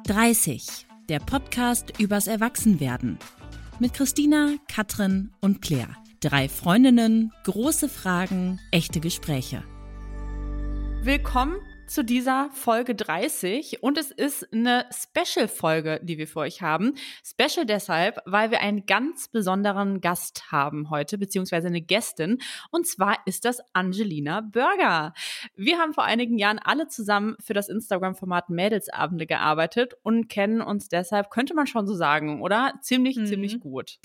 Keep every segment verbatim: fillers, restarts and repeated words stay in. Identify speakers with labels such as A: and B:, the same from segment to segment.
A: dreißig, der Podcast übers Erwachsenwerden. Mit Christina, Katrin und Claire. Drei Freundinnen, große Fragen, echte Gespräche.
B: Willkommen zu dieser Folge dreißig und es ist eine Special-Folge, die wir für euch haben. Special deshalb, weil wir einen ganz besonderen Gast haben heute, beziehungsweise eine Gästin, und zwar ist das Angelina Börger. Wir haben vor einigen Jahren alle zusammen für das Instagram-Format Mädelsabende gearbeitet und kennen uns deshalb, könnte man schon so sagen, oder? Ziemlich, mhm. ziemlich gut.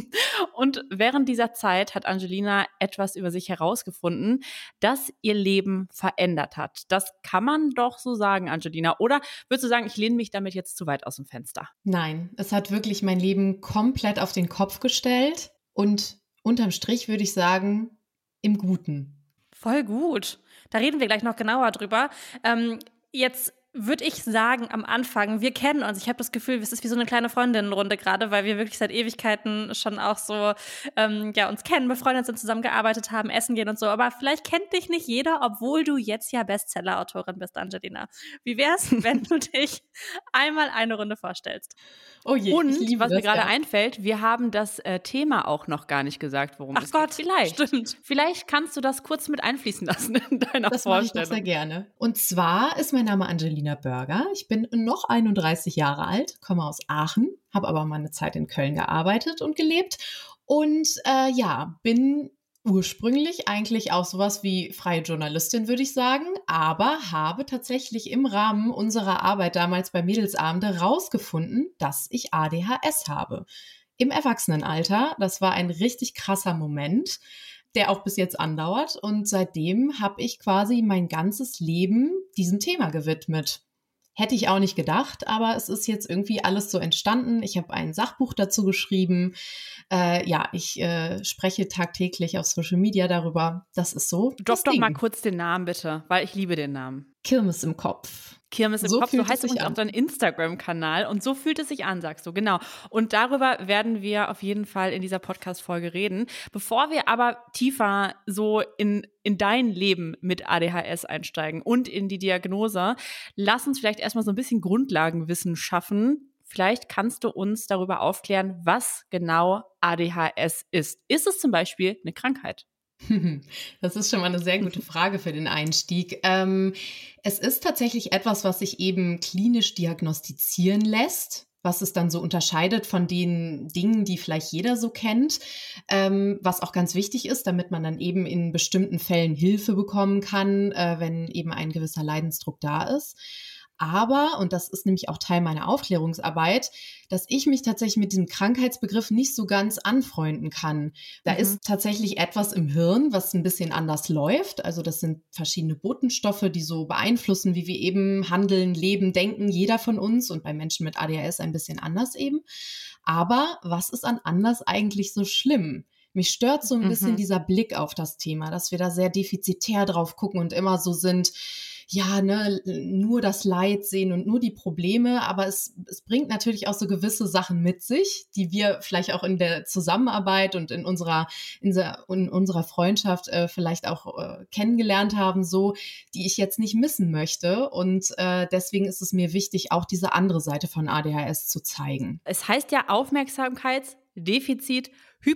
B: Und während dieser Zeit hat Angelina etwas über sich herausgefunden, das ihr Leben verändert hat. Das kann man doch so sagen, Angelina. Oder würdest du sagen, ich lehne mich damit jetzt zu weit aus dem Fenster?
C: Nein, es hat wirklich mein Leben komplett auf den Kopf gestellt und unterm Strich würde ich sagen, im Guten.
D: Voll gut. Da reden wir gleich noch genauer drüber. Ähm, jetzt würde ich sagen, am Anfang, wir kennen uns. Ich habe das Gefühl, es ist wie so eine kleine Freundinnenrunde gerade, weil wir wirklich seit Ewigkeiten schon auch so ähm, ja, uns kennen, befreundet sind, zusammengearbeitet haben, essen gehen und so. Aber vielleicht kennt dich nicht jeder, obwohl du jetzt ja Bestseller-Autorin bist, Angelina. Wie wär's, wenn du dich einmal eine Runde vorstellst?
B: Oh je, und was mir gerade ja. einfällt, wir haben das äh, Thema auch noch gar nicht gesagt, worum
D: Ach
B: es
D: Gott,
B: geht. Vielleicht.
D: Stimmt.
B: Vielleicht kannst du das kurz mit einfließen lassen in deiner
C: das
B: Vorstellung.
C: Das mache ich doch sehr gerne. Und zwar ist mein Name Angelina Börger. Ich bin noch einunddreißig Jahre alt, komme aus Aachen, habe aber mal eine Zeit in Köln gearbeitet und gelebt und äh, ja, bin ursprünglich eigentlich auch sowas wie freie Journalistin, würde ich sagen, aber habe tatsächlich im Rahmen unserer Arbeit damals bei Mädelsabende rausgefunden, dass ich A D H S habe. Im Erwachsenenalter, das war ein richtig krasser Moment, der auch bis jetzt andauert und seitdem habe ich quasi mein ganzes Leben diesem Thema gewidmet. Hätte ich auch nicht gedacht, aber es ist jetzt irgendwie alles so entstanden. Ich habe ein Sachbuch dazu geschrieben. Äh, ja, ich äh, spreche tagtäglich auf Social Media darüber. Das ist so.
B: Drop doch mal kurz den Namen bitte, weil ich liebe den Namen.
C: Kirmes im Kopf.
B: Kirmes im
C: so
B: Kopf, so heißt übrigens auch dein Instagram-Kanal und so fühlt es sich an, sagst du, genau. Und darüber werden wir auf jeden Fall in dieser Podcast-Folge reden. Bevor wir aber tiefer so in, in dein Leben mit A D H S einsteigen und in die Diagnose, lass uns vielleicht erstmal so ein bisschen Grundlagenwissen schaffen. Vielleicht kannst du uns darüber aufklären, was genau A D H S ist. Ist es zum Beispiel eine Krankheit?
C: Das ist schon mal eine sehr gute Frage für den Einstieg. Ähm, es ist tatsächlich etwas, was sich eben klinisch diagnostizieren lässt, was es dann so unterscheidet von den Dingen, die vielleicht jeder so kennt, ähm, was auch ganz wichtig ist, damit man dann eben in bestimmten Fällen Hilfe bekommen kann, äh, wenn eben ein gewisser Leidensdruck da ist. Aber, und das ist nämlich auch Teil meiner Aufklärungsarbeit, dass ich mich tatsächlich mit diesem Krankheitsbegriff nicht so ganz anfreunden kann. Da mhm. ist tatsächlich etwas im Hirn, was ein bisschen anders läuft. Also das sind verschiedene Botenstoffe, die so beeinflussen, wie wir eben handeln, leben, denken, jeder von uns und bei Menschen mit A D H S ein bisschen anders eben. Aber was ist an anders eigentlich so schlimm? Mich stört so ein mhm. bisschen dieser Blick auf das Thema, dass wir da sehr defizitär drauf gucken und immer so sind, ja, ne, nur das Leid sehen und nur die Probleme, aber es, es bringt natürlich auch so gewisse Sachen mit sich, die wir vielleicht auch in der Zusammenarbeit und in unserer, in, in unserer Freundschaft äh, vielleicht auch äh, kennengelernt haben, so, die ich jetzt nicht missen möchte und äh, deswegen ist es mir wichtig, auch diese andere Seite von A D H S zu zeigen.
B: Es heißt ja Aufmerksamkeitsdefizit,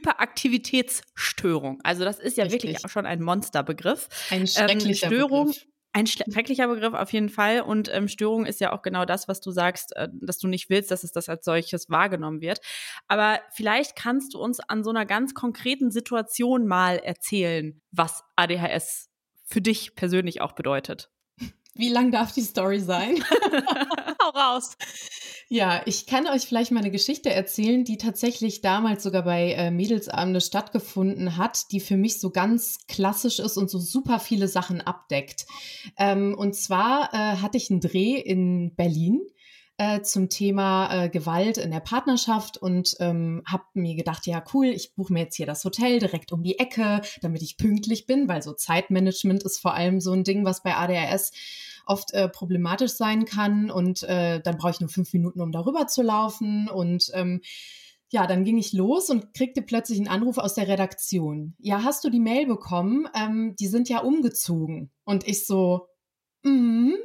B: Hyperaktivitätsstörung. Also das ist ja Richtig. wirklich auch schon ein Monsterbegriff.
C: Ein schrecklicher
B: ähm, Störung,
C: Begriff.
B: Ein schrecklicher Begriff auf jeden Fall und ähm, Störung ist ja auch genau das, was du sagst, äh, dass du nicht willst, dass es das als solches wahrgenommen wird. Aber vielleicht kannst du uns an so einer ganz konkreten Situation mal erzählen, was A D H S für dich persönlich auch bedeutet.
C: Wie lang darf die Story sein?
B: Hau raus.
C: Ja, ich kann euch vielleicht mal eine Geschichte erzählen, die tatsächlich damals sogar bei äh, Mädelsabende stattgefunden hat, die für mich so ganz klassisch ist und so super viele Sachen abdeckt. Ähm, und zwar äh, hatte ich einen Dreh in Berlin äh, zum Thema äh, Gewalt in der Partnerschaft und ähm, habe mir gedacht, ja cool, ich buche mir jetzt hier das Hotel direkt um die Ecke, damit ich pünktlich bin, weil so Zeitmanagement ist vor allem so ein Ding, was bei A D H S oft äh, problematisch sein kann und äh, dann brauche ich nur fünf Minuten, um darüber zu laufen und ähm, ja, dann ging ich los und kriegte plötzlich einen Anruf aus der Redaktion. Ja, hast du die Mail bekommen? Ähm, die sind ja umgezogen. Und ich so, mhm.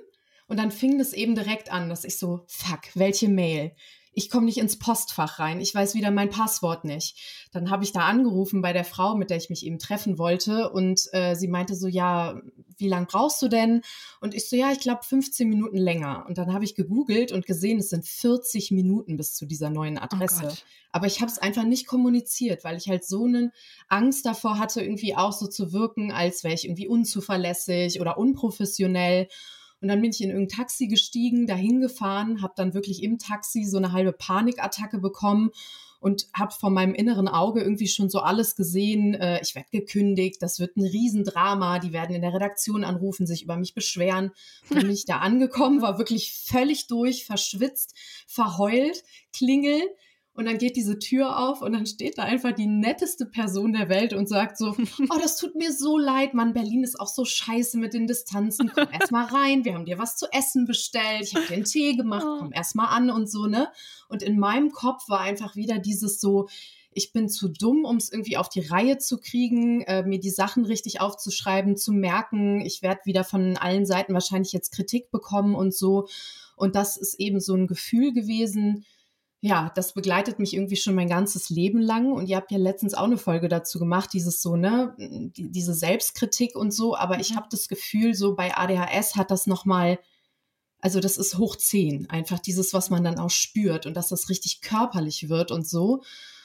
C: Und dann fing das eben direkt an, dass ich so, fuck, welche Mail? Ich komme nicht ins Postfach rein, ich weiß wieder mein Passwort nicht. Dann habe ich da angerufen bei der Frau, mit der ich mich eben treffen wollte und äh, sie meinte so, ja, wie lange brauchst du denn? Und ich so, ja, ich glaube fünfzehn Minuten länger. Und dann habe ich gegoogelt und gesehen, es sind vierzig Minuten bis zu dieser neuen Adresse.
B: Oh
C: Aber ich habe es einfach nicht kommuniziert, weil ich halt so eine Angst davor hatte, irgendwie auch so zu wirken, als wäre ich irgendwie unzuverlässig oder unprofessionell. Und dann bin ich in irgendein Taxi gestiegen, dahin gefahren, habe dann wirklich im Taxi so eine halbe Panikattacke bekommen und habe vor meinem inneren Auge irgendwie schon so alles gesehen. Äh, ich werde gekündigt, das wird ein Riesendrama, die werden in der Redaktion anrufen, sich über mich beschweren. Und dann bin ich da angekommen, war wirklich völlig durch, verschwitzt, verheult, klingel. Und dann geht diese Tür auf und dann steht da einfach die netteste Person der Welt und sagt so, oh, das tut mir so leid, Mann, Berlin ist auch so scheiße mit den Distanzen. Komm erst mal rein, wir haben dir was zu essen bestellt, ich habe dir einen Tee gemacht, komm erst mal an und so, ne? Und in meinem Kopf war einfach wieder dieses so, ich bin zu dumm, um es irgendwie auf die Reihe zu kriegen, äh, mir die Sachen richtig aufzuschreiben, zu merken. Ich werde wieder von allen Seiten wahrscheinlich jetzt Kritik bekommen und so. Und das ist eben so ein Gefühl gewesen, ja, das begleitet mich irgendwie schon mein ganzes Leben lang und ihr habt ja letztens auch eine Folge dazu gemacht, dieses so, ne, die, diese Selbstkritik und so, aber ich habe das Gefühl, so bei A D H S hat das nochmal, also das ist hoch zehn, einfach dieses, was man dann auch spürt und dass das richtig körperlich wird und so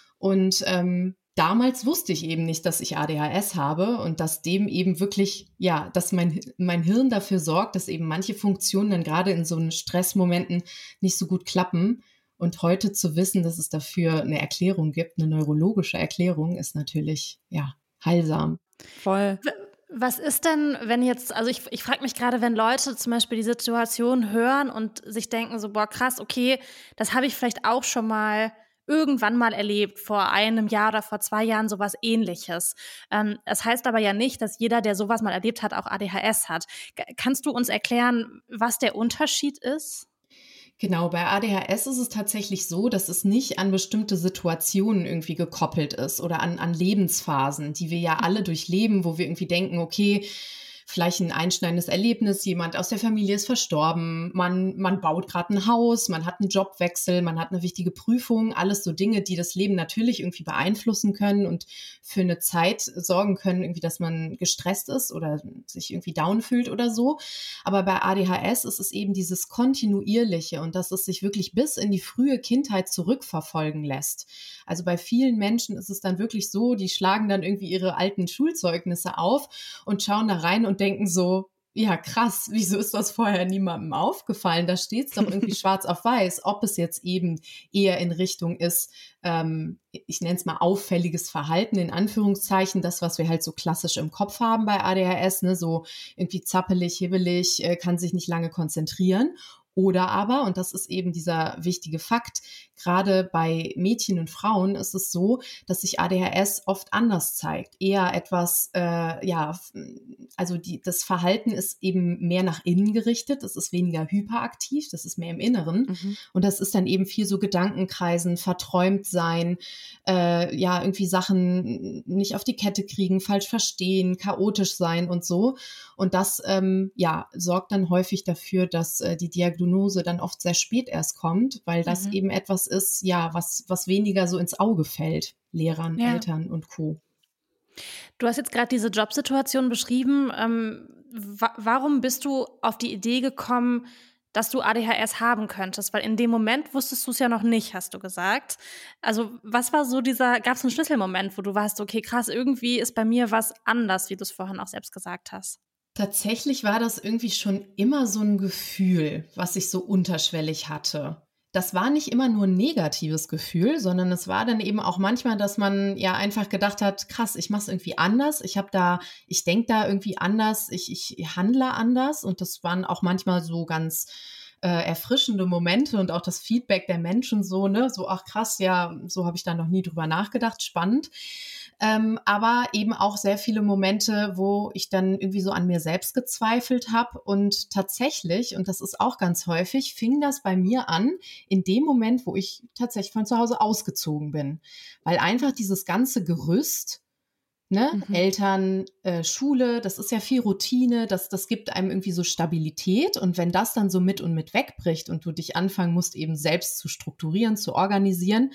C: und ähm, damals wusste ich eben nicht, dass ich A D H S habe und dass dem eben wirklich, ja, dass mein, mein Hirn dafür sorgt, dass eben manche Funktionen dann gerade in so einen Stressmomenten nicht so gut klappen. Und heute zu wissen, dass es dafür eine Erklärung gibt, eine neurologische Erklärung, ist natürlich, ja, heilsam.
B: Voll.
D: Was ist denn, wenn jetzt, also ich, ich frage mich gerade, wenn Leute zum Beispiel die Situation hören und sich denken so, boah, krass, okay, das habe ich vielleicht auch schon mal irgendwann mal erlebt, vor einem Jahr oder vor zwei Jahren sowas Ähnliches. Ähm, das heißt aber ja nicht, dass jeder, der sowas mal erlebt hat, auch A D H S hat. G- kannst du uns erklären, was der Unterschied ist?
C: Genau, bei A D H S ist es tatsächlich so, dass es nicht an bestimmte Situationen irgendwie gekoppelt ist oder an, an Lebensphasen, die wir ja alle durchleben, wo wir irgendwie denken, okay, vielleicht ein einschneidendes Erlebnis, jemand aus der Familie ist verstorben, man, man baut gerade ein Haus, man hat einen Jobwechsel, man hat eine wichtige Prüfung, alles so Dinge, die das Leben natürlich irgendwie beeinflussen können und für eine Zeit sorgen können, irgendwie, dass man gestresst ist oder sich irgendwie down fühlt oder so. Aber bei A D H S ist es eben dieses Kontinuierliche und dass es sich wirklich bis in die frühe Kindheit zurückverfolgen lässt. Also bei vielen Menschen ist es dann wirklich so, die schlagen dann irgendwie ihre alten Schulzeugnisse auf und schauen da rein und denken so, ja krass, wieso ist das vorher niemandem aufgefallen? Da steht es doch irgendwie schwarz auf weiß, ob es jetzt eben eher in Richtung ist, ähm, ich nenne es mal auffälliges Verhalten, in Anführungszeichen, das, was wir halt so klassisch im Kopf haben bei A D H S, ne, so irgendwie zappelig, hibbelig, äh, kann sich nicht lange konzentrieren. Oder aber, und das ist eben dieser wichtige Fakt, gerade bei Mädchen und Frauen ist es so, dass sich A D H S oft anders zeigt. Eher etwas, äh, ja, also die, das Verhalten ist eben mehr nach innen gerichtet, es ist weniger hyperaktiv, das ist mehr im Inneren. Mhm. Und das ist dann eben viel so Gedankenkreisen, verträumt sein, äh, ja, irgendwie Sachen nicht auf die Kette kriegen, falsch verstehen, chaotisch sein und so. Und das, ähm, ja, sorgt dann häufig dafür, dass äh, die Diagnose dann oft sehr spät erst kommt, weil das mhm. eben etwas ist, ja, was, was weniger so ins Auge fällt, Lehrern, ja. Eltern und Co.
D: Du hast jetzt gerade diese Jobsituation beschrieben. Ähm, wa- warum bist du auf die Idee gekommen, dass du A D H S haben könntest? Weil in dem Moment wusstest du es ja noch nicht, hast du gesagt. Also was war so dieser, gab es einen Schlüsselmoment, wo du warst, okay, krass, irgendwie ist bei mir was anders, wie du es vorhin auch selbst gesagt hast?
C: Tatsächlich war das irgendwie schon immer so ein Gefühl, was ich so unterschwellig hatte. Das war nicht immer nur ein negatives Gefühl, sondern es war dann eben auch manchmal, dass man ja einfach gedacht hat, krass, ich mache es irgendwie anders, ich habe da, ich denke da irgendwie anders, ich, ich handle anders und das waren auch manchmal so ganz äh, erfrischende Momente und auch das Feedback der Menschen so, ne, so ach krass, ja, so habe ich da noch nie drüber nachgedacht, spannend. Ähm, aber eben auch sehr viele Momente, wo ich dann irgendwie so an mir selbst gezweifelt habe und tatsächlich, und das ist auch ganz häufig, fing das bei mir an in dem Moment, wo ich tatsächlich von zu Hause ausgezogen bin, weil einfach dieses ganze Gerüst Ne?
B: Mhm.
C: Eltern, äh, Schule, das ist ja viel Routine, das, das gibt einem irgendwie so Stabilität und wenn das dann so mit und mit wegbricht und du dich anfangen musst, eben selbst zu strukturieren, zu organisieren,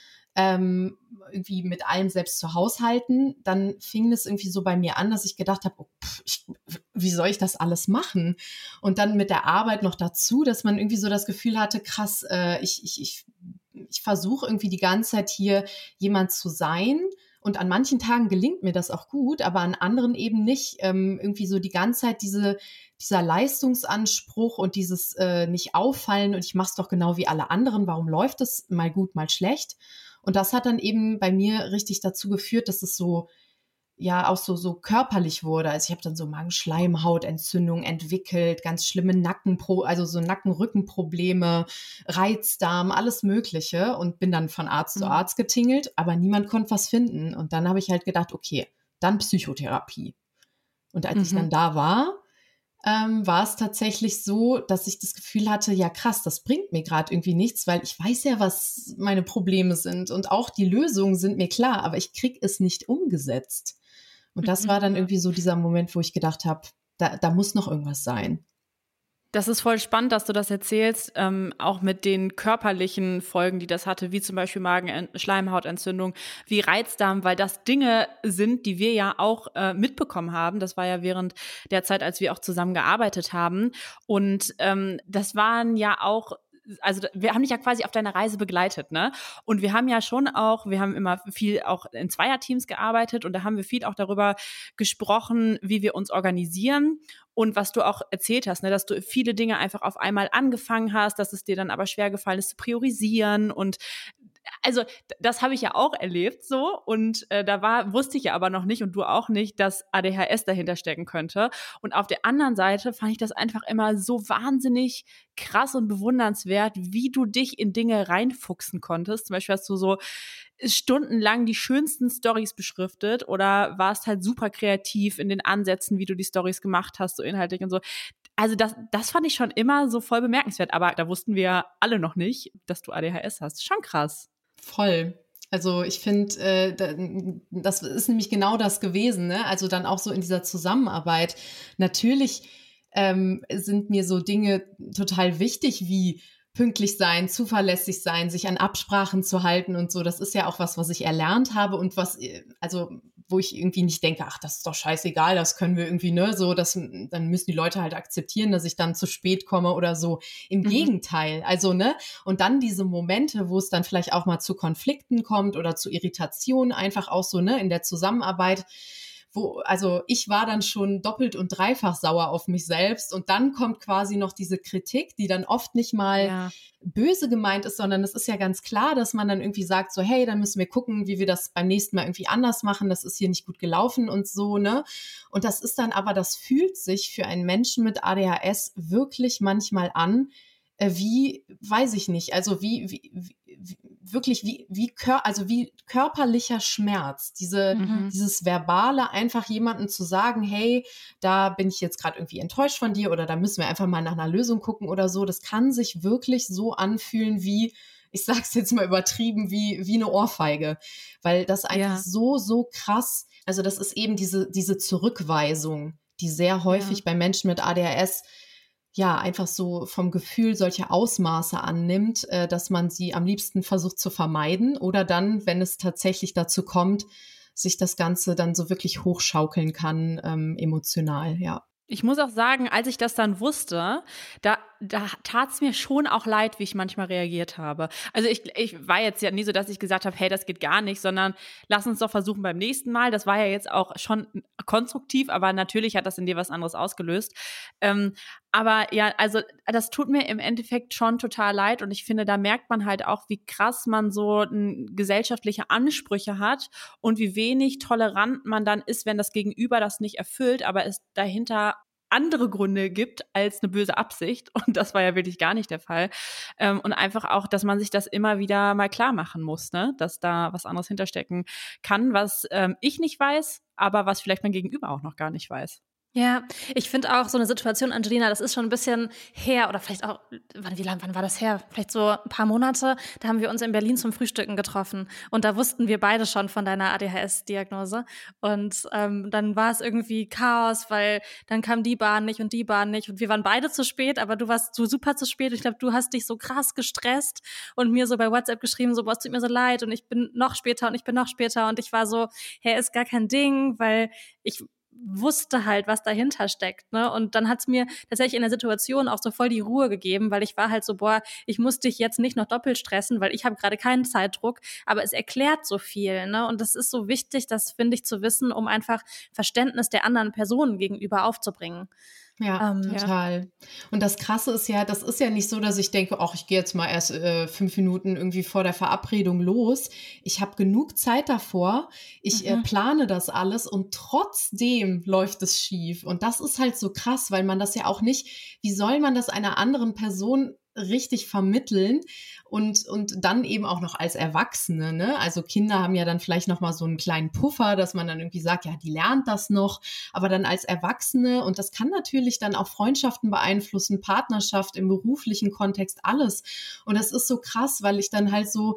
C: ähm, irgendwie mit allem selbst zu haushalten, dann fing es irgendwie so bei mir an, dass ich gedacht habe, oh, pff, ich, wie soll ich das alles machen? Und dann mit der Arbeit noch dazu, dass man irgendwie so das Gefühl hatte, krass, äh, ich, ich, ich, ich versuche irgendwie die ganze Zeit hier jemand zu sein. Und an manchen Tagen gelingt mir das auch gut, aber an anderen eben nicht. Ähm, irgendwie so die ganze Zeit diese, dieser Leistungsanspruch und dieses äh, nicht auffallen und ich mache es doch genau wie alle anderen. Warum läuft es mal gut, mal schlecht? Und das hat dann eben bei mir richtig dazu geführt, dass es so, ja, auch so, so körperlich wurde. Also ich habe dann so Magenschleimhautentzündung entwickelt, ganz schlimme Nackenpro, also so Nacken-Rücken-Probleme, Reizdarm, alles Mögliche und bin dann von Arzt
B: Mhm.
C: zu Arzt getingelt, aber niemand konnte was finden. Und dann habe ich halt gedacht, okay, dann Psychotherapie. Und als
B: Mhm.
C: ich dann da war, ähm, war es tatsächlich so, dass ich das Gefühl hatte, ja krass, das bringt mir gerade irgendwie nichts, weil ich weiß ja, was meine Probleme sind und auch die Lösungen sind mir klar, aber ich kriege es nicht umgesetzt. Und das
B: Mhm.
C: war dann irgendwie so dieser Moment, wo ich gedacht habe, da, da muss noch irgendwas sein.
B: Das ist voll spannend, dass du das erzählst, ähm, auch mit den körperlichen Folgen, die das hatte, wie zum Beispiel Magen-Schleimhautentzündung, wie Reizdarm, weil das Dinge sind, die wir ja auch äh, mitbekommen haben. Das war ja während der Zeit, als wir auch zusammen gearbeitet haben. Und ähm, das waren ja auch also wir haben dich ja quasi auf deiner Reise begleitet, ne? Und wir haben ja schon auch, wir haben immer viel auch in Zweierteams gearbeitet und da haben wir viel auch darüber gesprochen, wie wir uns organisieren und was du auch erzählt hast, ne, dass du viele Dinge einfach auf einmal angefangen hast, dass es dir dann aber schwer gefallen ist zu priorisieren und also das habe ich ja auch erlebt so und äh, da war wusste ich ja aber noch nicht und du auch nicht, dass A D H S dahinter stecken könnte. Und auf der anderen Seite fand ich das einfach immer so wahnsinnig krass und bewundernswert, wie du dich in Dinge reinfuchsen konntest. Zum Beispiel hast du so stundenlang die schönsten Storys beschriftet oder warst halt super kreativ in den Ansätzen, wie du die Storys gemacht hast, so inhaltlich und so. Also das, das fand ich schon immer so voll bemerkenswert, aber da wussten wir alle noch nicht, dass du A D H S hast. Schon krass.
C: Voll. Also ich finde, äh, das ist nämlich genau das gewesen, ne? Also dann auch so in dieser Zusammenarbeit. Natürlich ähm, sind mir so Dinge total wichtig, wie pünktlich sein, zuverlässig sein, sich an Absprachen zu halten und so. Das ist ja auch was, was ich erlernt habe und was, also wo ich irgendwie nicht denke, ach, das ist doch scheißegal, das können wir irgendwie, ne, so, das, dann müssen die Leute halt akzeptieren, dass ich dann zu spät komme oder so. Im mhm. Gegenteil, also, ne, und dann diese Momente, wo es dann vielleicht auch mal zu Konflikten kommt oder zu Irritationen, einfach auch so, ne, in der Zusammenarbeit, wo, also ich war dann schon doppelt und dreifach sauer auf mich selbst und dann kommt quasi noch diese Kritik, die dann oft nicht mal ja. böse gemeint ist, sondern es ist ja ganz klar, dass man dann irgendwie sagt so, hey, dann müssen wir gucken, wie wir das beim nächsten Mal irgendwie anders machen, das ist hier nicht gut gelaufen und so, ne? Und das ist dann aber, das fühlt sich für einen Menschen mit A D H S wirklich manchmal an, wie, weiß ich nicht, also wie, wie, wie wirklich wie, wie, kör, also wie körperlicher Schmerz, diese, mhm. dieses Verbale, einfach jemandem zu sagen, hey, da bin ich jetzt gerade irgendwie enttäuscht von dir oder da müssen wir einfach mal nach einer Lösung gucken oder so, das kann sich wirklich so anfühlen wie, ich sag's jetzt mal übertrieben, wie, wie eine Ohrfeige, weil das einfach ja. so, so krass, also das ist eben diese, diese Zurückweisung, die sehr häufig ja. bei Menschen mit A D H S ja, einfach so vom Gefühl solche Ausmaße annimmt, äh, dass man sie am liebsten versucht zu vermeiden oder dann, wenn es tatsächlich dazu kommt, sich das Ganze dann so wirklich hochschaukeln kann, ähm, emotional, ja.
B: Ich muss auch sagen, als ich das dann wusste, da, da tat es mir schon auch leid, wie ich manchmal reagiert habe. Also ich, ich war jetzt ja nie so, dass ich gesagt habe, hey, das geht gar nicht, sondern lass uns doch versuchen beim nächsten Mal. Das war ja jetzt auch schon konstruktiv, aber natürlich hat das in dir was anderes ausgelöst. Ähm, aber ja, also das tut mir im Endeffekt schon total leid und ich finde, da merkt man halt auch, wie krass man so n, gesellschaftliche Ansprüche hat und wie wenig tolerant man dann ist, wenn das Gegenüber das nicht erfüllt, aber es dahinter andere Gründe gibt als eine böse Absicht. Und das war ja wirklich gar nicht der Fall. Ähm, und einfach auch, dass man sich das immer wieder mal klar machen muss, ne? Dass da was anderes hinterstecken kann, was ähm, ich nicht weiß, aber was vielleicht mein Gegenüber auch noch gar nicht weiß.
D: Ja, ich finde auch so eine Situation, Angelina, das ist schon ein bisschen her oder vielleicht auch, wann, wie lang, wann war das her? Vielleicht so ein paar Monate. Da haben wir uns in Berlin zum Frühstücken getroffen und da wussten wir beide schon von deiner A D H S-Diagnose und ähm, dann war es irgendwie Chaos, weil dann kam die Bahn nicht und die Bahn nicht und wir waren beide zu spät, aber du warst so super zu spät. Ich glaube, du hast dich so krass gestresst und mir so bei WhatsApp geschrieben, so, boah, es tut mir so leid und ich bin noch später und ich bin noch später und ich war so, hey, ist gar kein Ding, weil ich wusste halt, was dahinter steckt, ne? Und dann hat's mir tatsächlich in der Situation auch so voll die Ruhe gegeben, weil ich war halt so, boah, ich muss dich jetzt nicht noch doppelt stressen, weil ich habe gerade keinen Zeitdruck, aber es erklärt so viel, ne? Und das ist so wichtig, das finde ich zu wissen, um einfach Verständnis der anderen Personen gegenüber aufzubringen.
C: Ja,
D: Ähm,
C: total. Und das Krasse ist ja, das ist ja nicht so, dass ich denke, ach, ich gehe jetzt mal erst äh, fünf Minuten irgendwie vor der Verabredung los. Ich habe genug Zeit davor. Ich äh,
D: Mhm.
C: plane das alles und trotzdem läuft es schief. Und das ist halt so krass, weil man das ja auch nicht, wie soll man das einer anderen Person richtig vermitteln und, und dann eben auch noch als Erwachsene, ne? Also Kinder haben ja dann vielleicht noch mal so einen kleinen Puffer, dass man dann irgendwie sagt, ja, die lernt das noch, aber dann als Erwachsene und das kann natürlich dann auch Freundschaften beeinflussen, Partnerschaft im beruflichen Kontext, alles. Und das ist so krass, weil ich dann halt so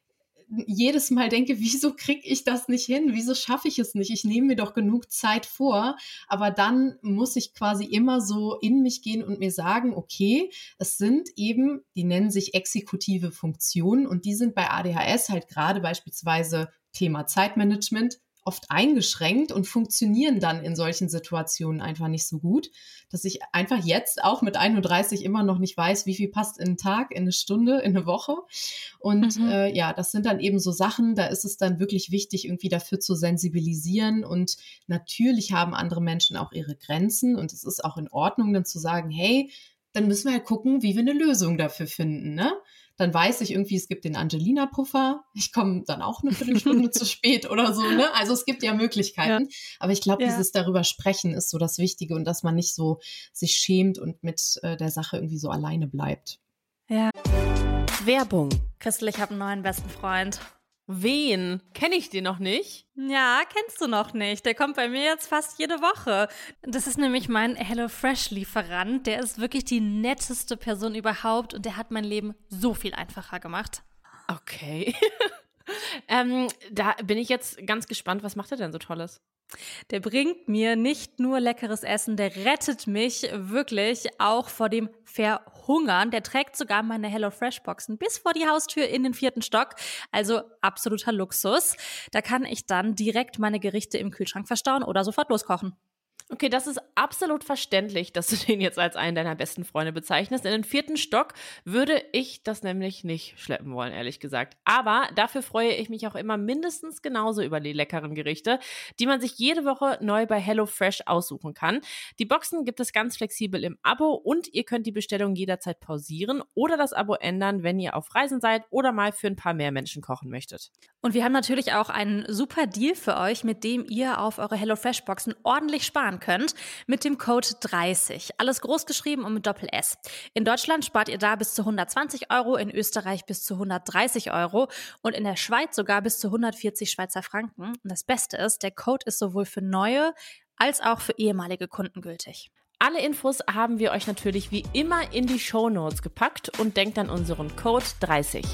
C: jedes Mal denke, wieso kriege ich das nicht hin? Wieso schaffe ich es nicht? Ich nehme mir doch genug Zeit vor, aber dann muss ich quasi immer so in mich gehen und mir sagen, okay, es sind eben, die nennen sich exekutive Funktionen und die sind bei A D H S halt gerade beispielsweise Thema Zeitmanagement oft eingeschränkt und funktionieren dann in solchen Situationen einfach nicht so gut, dass ich einfach jetzt auch mit einunddreißig immer noch nicht weiß, wie viel passt in einen Tag, in eine Stunde, in eine Woche. Und
D: Mhm.
C: äh, ja, das sind dann eben so Sachen, da ist es dann wirklich wichtig, irgendwie dafür zu sensibilisieren. Und natürlich haben andere Menschen auch ihre Grenzen und es ist auch in Ordnung, dann zu sagen, hey, dann müssen wir halt gucken, wie wir eine Lösung dafür finden, ne? Dann weiß ich irgendwie, es gibt den Angelina-Puffer. Ich komme dann auch eine Viertelstunde zu spät oder so, ne? Also es gibt ja Möglichkeiten. Ja. Aber ich glaube,
D: Ja.
C: dieses darüber sprechen ist so das Wichtige und dass man nicht so sich schämt und mit äh, der Sache irgendwie so alleine bleibt.
D: Ja.
A: Werbung.
D: Christel, ich habe einen neuen besten Freund.
B: Wen? Kenne ich den noch nicht?
D: Ja, kennst du noch nicht. Der kommt bei mir jetzt fast jede Woche. Das ist nämlich mein HelloFresh-Lieferant. Der ist wirklich die netteste Person überhaupt und der hat mein Leben so viel einfacher gemacht.
B: Okay. ähm, da bin ich jetzt ganz gespannt, was macht er denn so Tolles?
D: Der bringt mir nicht nur leckeres Essen, der rettet mich wirklich auch vor dem Verhungern. Der trägt sogar meine HelloFresh-Boxen bis vor die Haustür in den vierten Stock. Also absoluter Luxus. Da kann ich dann direkt meine Gerichte im Kühlschrank verstauen oder sofort loskochen.
B: Okay, das ist absolut verständlich, dass du den jetzt als einen deiner besten Freunde bezeichnest. In den vierten Stock würde ich das nämlich nicht schleppen wollen, ehrlich gesagt. Aber dafür freue ich mich auch immer mindestens genauso über die leckeren Gerichte, die man sich jede Woche neu bei HelloFresh aussuchen kann. Die Boxen gibt es ganz flexibel im Abo und ihr könnt die Bestellung jederzeit pausieren oder das Abo ändern, wenn ihr auf Reisen seid oder mal für ein paar mehr Menschen kochen möchtet.
D: Und wir haben natürlich auch einen super Deal für euch, mit dem ihr auf eure HelloFresh-Boxen ordentlich sparen könnt, mit dem Code dreißig. Alles groß geschrieben und mit Doppel-S. In Deutschland spart ihr da bis zu hundertzwanzig Euro, in Österreich bis zu hundertdreißig Euro und in der Schweiz sogar bis zu hundertvierzig Schweizer Franken. Und das Beste ist, der Code ist sowohl für neue als auch für ehemalige Kunden gültig.
B: Alle Infos haben wir euch natürlich wie immer in die Shownotes gepackt und denkt an unseren Code dreißig.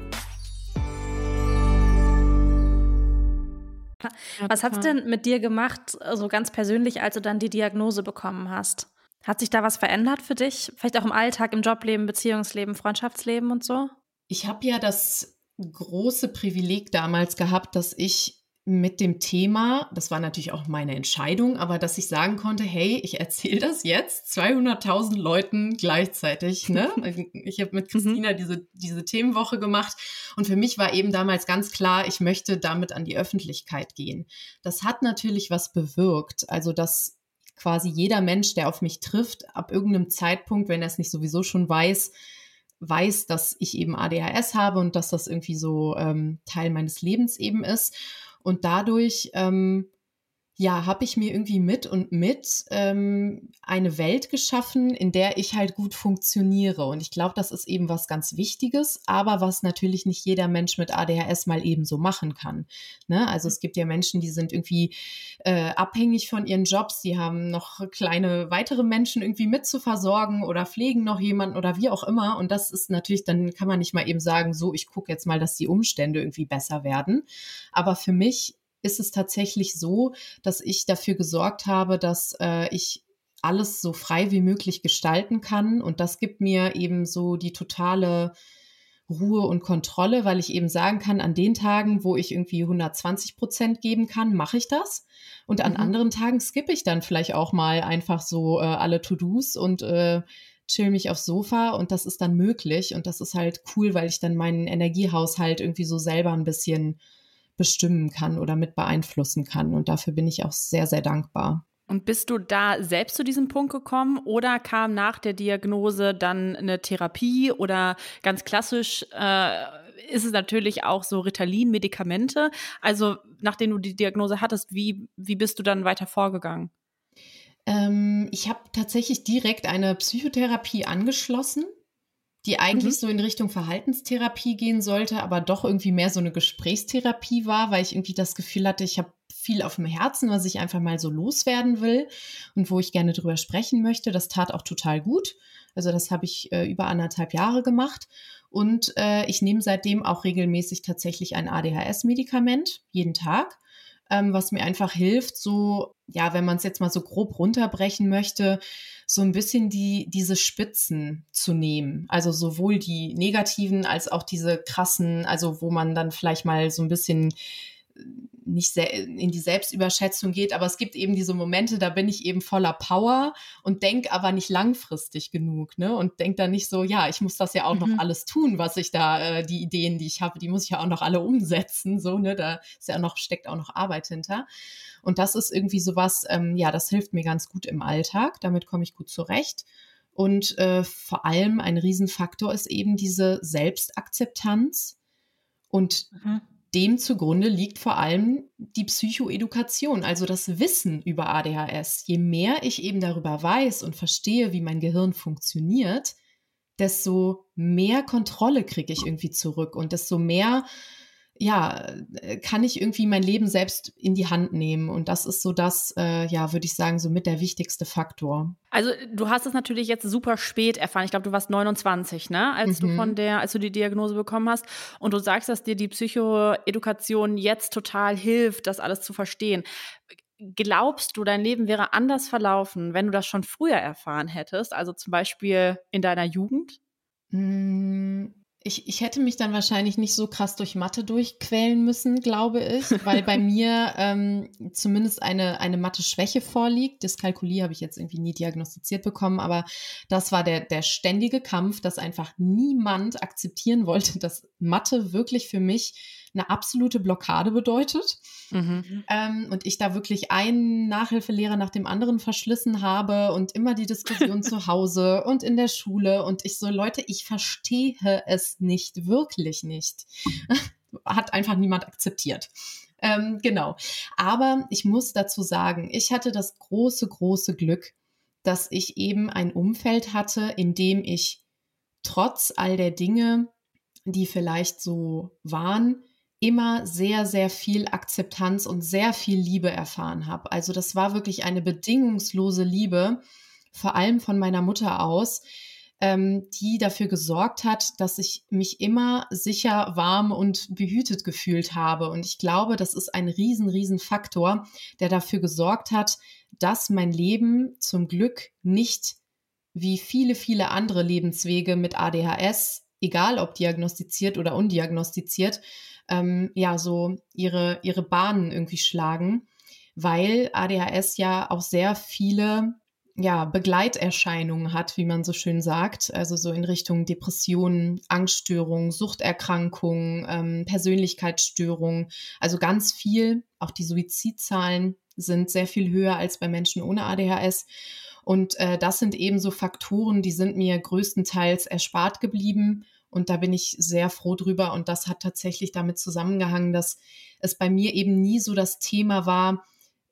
D: Was hat's denn mit dir gemacht, so ganz persönlich, als du dann die Diagnose bekommen hast? Hat sich da was verändert für dich? Vielleicht auch im Alltag, im Jobleben, Beziehungsleben, Freundschaftsleben und so?
C: Ich habe ja das große Privileg damals gehabt, dass ich mit dem Thema, das war natürlich auch meine Entscheidung, aber dass ich sagen konnte, hey, ich erzähle das jetzt zweihunderttausend Leuten gleichzeitig. Ne? Ich habe mit Christina diese, diese Themenwoche gemacht und für mich war eben damals ganz klar, ich möchte damit an die Öffentlichkeit gehen. Das hat natürlich was bewirkt, also dass quasi jeder Mensch, der auf mich trifft, ab irgendeinem Zeitpunkt, wenn er es nicht sowieso schon weiß, weiß, dass ich eben A D H S habe und dass das irgendwie so ähm, Teil meines Lebens eben ist. Und dadurch, ähm, ja, habe ich mir irgendwie mit und mit ähm, eine Welt geschaffen, in der ich halt gut funktioniere. Und ich glaube, das ist eben was ganz Wichtiges, aber was natürlich nicht jeder Mensch mit A D H S mal eben so machen kann. Ne? Also es gibt ja Menschen, die sind irgendwie äh, abhängig von ihren Jobs, die haben noch kleine weitere Menschen irgendwie mit zu versorgen oder pflegen noch jemanden oder wie auch immer. Und das ist natürlich, dann kann man nicht mal eben sagen, so, ich gucke jetzt mal, dass die Umstände irgendwie besser werden. Aber für mich ist es tatsächlich so, dass ich dafür gesorgt habe, dass äh, ich alles so frei wie möglich gestalten kann. Und das gibt mir eben so die totale Ruhe und Kontrolle, weil ich eben sagen kann, an den Tagen, wo ich irgendwie hundertzwanzig Prozent geben kann, mache ich das. Und an mhm. anderen Tagen skippe ich dann vielleicht auch mal einfach so äh, alle To-Dos und äh, chill mich aufs Sofa. Und das ist dann möglich. Und das ist halt cool, weil ich dann meinen Energiehaushalt irgendwie so selber ein bisschen bestimmen kann oder mit beeinflussen kann. Und dafür bin ich auch sehr, sehr dankbar.
B: Und bist du da selbst zu diesem Punkt gekommen oder kam nach der Diagnose dann eine Therapie oder ganz klassisch äh, ist es natürlich auch so Ritalin-Medikamente? Also nachdem du die Diagnose hattest, wie, wie bist du dann weiter vorgegangen?
C: Ähm, ich habe tatsächlich direkt eine Psychotherapie angeschlossen, die eigentlich mhm. so in Richtung Verhaltenstherapie gehen sollte, aber doch irgendwie mehr so eine Gesprächstherapie war, weil ich irgendwie das Gefühl hatte, ich habe viel auf dem Herzen, was ich einfach mal so loswerden will und wo ich gerne drüber sprechen möchte. Das tat auch total gut. Also das habe ich äh, über anderthalb Jahre gemacht und äh, ich nehme seitdem auch regelmäßig tatsächlich ein A D H S-Medikament, jeden Tag, ähm, was mir einfach hilft, so, ja, wenn man es jetzt mal so grob runterbrechen möchte, so ein bisschen die, diese Spitzen zu nehmen. Also sowohl die negativen als auch diese krassen, also wo man dann vielleicht mal so ein bisschen nicht sehr in die Selbstüberschätzung geht, aber es gibt eben diese Momente, da bin ich eben voller Power und denke aber nicht langfristig genug, ne? Und denke dann nicht so, ja, ich muss das ja auch mhm. noch alles tun, was ich da, äh, die Ideen, die ich habe, die muss ich ja auch noch alle umsetzen, so, ne? Da ist ja auch noch, steckt auch noch Arbeit hinter. Und das ist irgendwie sowas, ähm, ja, das hilft mir ganz gut im Alltag, damit komme ich gut zurecht. Und äh, vor allem ein Riesenfaktor ist eben diese Selbstakzeptanz und mhm. dem zugrunde liegt vor allem die Psychoedukation, also das Wissen über A D H S. Je mehr ich eben darüber weiß und verstehe, wie mein Gehirn funktioniert, desto mehr Kontrolle kriege ich irgendwie zurück und desto mehr, ja, kann ich irgendwie mein Leben selbst in die Hand nehmen. Und das ist so das, äh, ja, würde ich sagen, so mit der wichtigste Faktor.
B: Also du hast es natürlich jetzt super spät erfahren. Ich glaube, du warst neunundzwanzig, ne, als mhm. du von der, als du die Diagnose bekommen hast. Und du sagst, dass dir die Psychoedukation jetzt total hilft, das alles zu verstehen. Glaubst du, dein Leben wäre anders verlaufen, wenn du das schon früher erfahren hättest? Also zum Beispiel in deiner Jugend?
C: Mm. Ich, ich hätte mich dann wahrscheinlich nicht so krass durch Mathe durchquälen müssen, glaube ich, weil bei mir ähm, zumindest eine, eine Mathe-Schwäche vorliegt. Dyskalkulie habe ich jetzt irgendwie nie diagnostiziert bekommen, aber das war der, der ständige Kampf, dass einfach niemand akzeptieren wollte, dass Mathe wirklich für mich eine absolute Blockade bedeutet. Mhm. Ähm, und ich da wirklich einen Nachhilfelehrer nach dem anderen verschlissen habe und immer die Diskussion zu Hause und in der Schule und ich so, Leute, ich verstehe es nicht, wirklich nicht. Hat einfach niemand akzeptiert. Ähm, genau. Aber ich muss dazu sagen, ich hatte das große, große Glück, dass ich eben ein Umfeld hatte, in dem ich trotz all der Dinge, die vielleicht so waren, immer sehr, sehr viel Akzeptanz und sehr viel Liebe erfahren habe. Also das war wirklich eine bedingungslose Liebe, vor allem von meiner Mutter aus, ähm, die dafür gesorgt hat, dass ich mich immer sicher, warm und behütet gefühlt habe. Und ich glaube, das ist ein riesen, riesen Faktor, der dafür gesorgt hat, dass mein Leben zum Glück nicht wie viele, viele andere Lebenswege mit A D H S, egal ob diagnostiziert oder undiagnostiziert, ähm, ja, so ihre, ihre Bahnen irgendwie schlagen, weil A D H S ja auch sehr viele, ja, Begleiterscheinungen hat, wie man so schön sagt, also so in Richtung Depressionen, Angststörungen, Suchterkrankungen, ähm, Persönlichkeitsstörungen, also ganz viel, auch die Suizidzahlen sind sehr viel höher als bei Menschen ohne A D H S. Und äh, das sind eben so Faktoren, die sind mir größtenteils erspart geblieben. Und da bin ich sehr froh drüber. Und das hat tatsächlich damit zusammengehangen, dass es bei mir eben nie so das Thema war,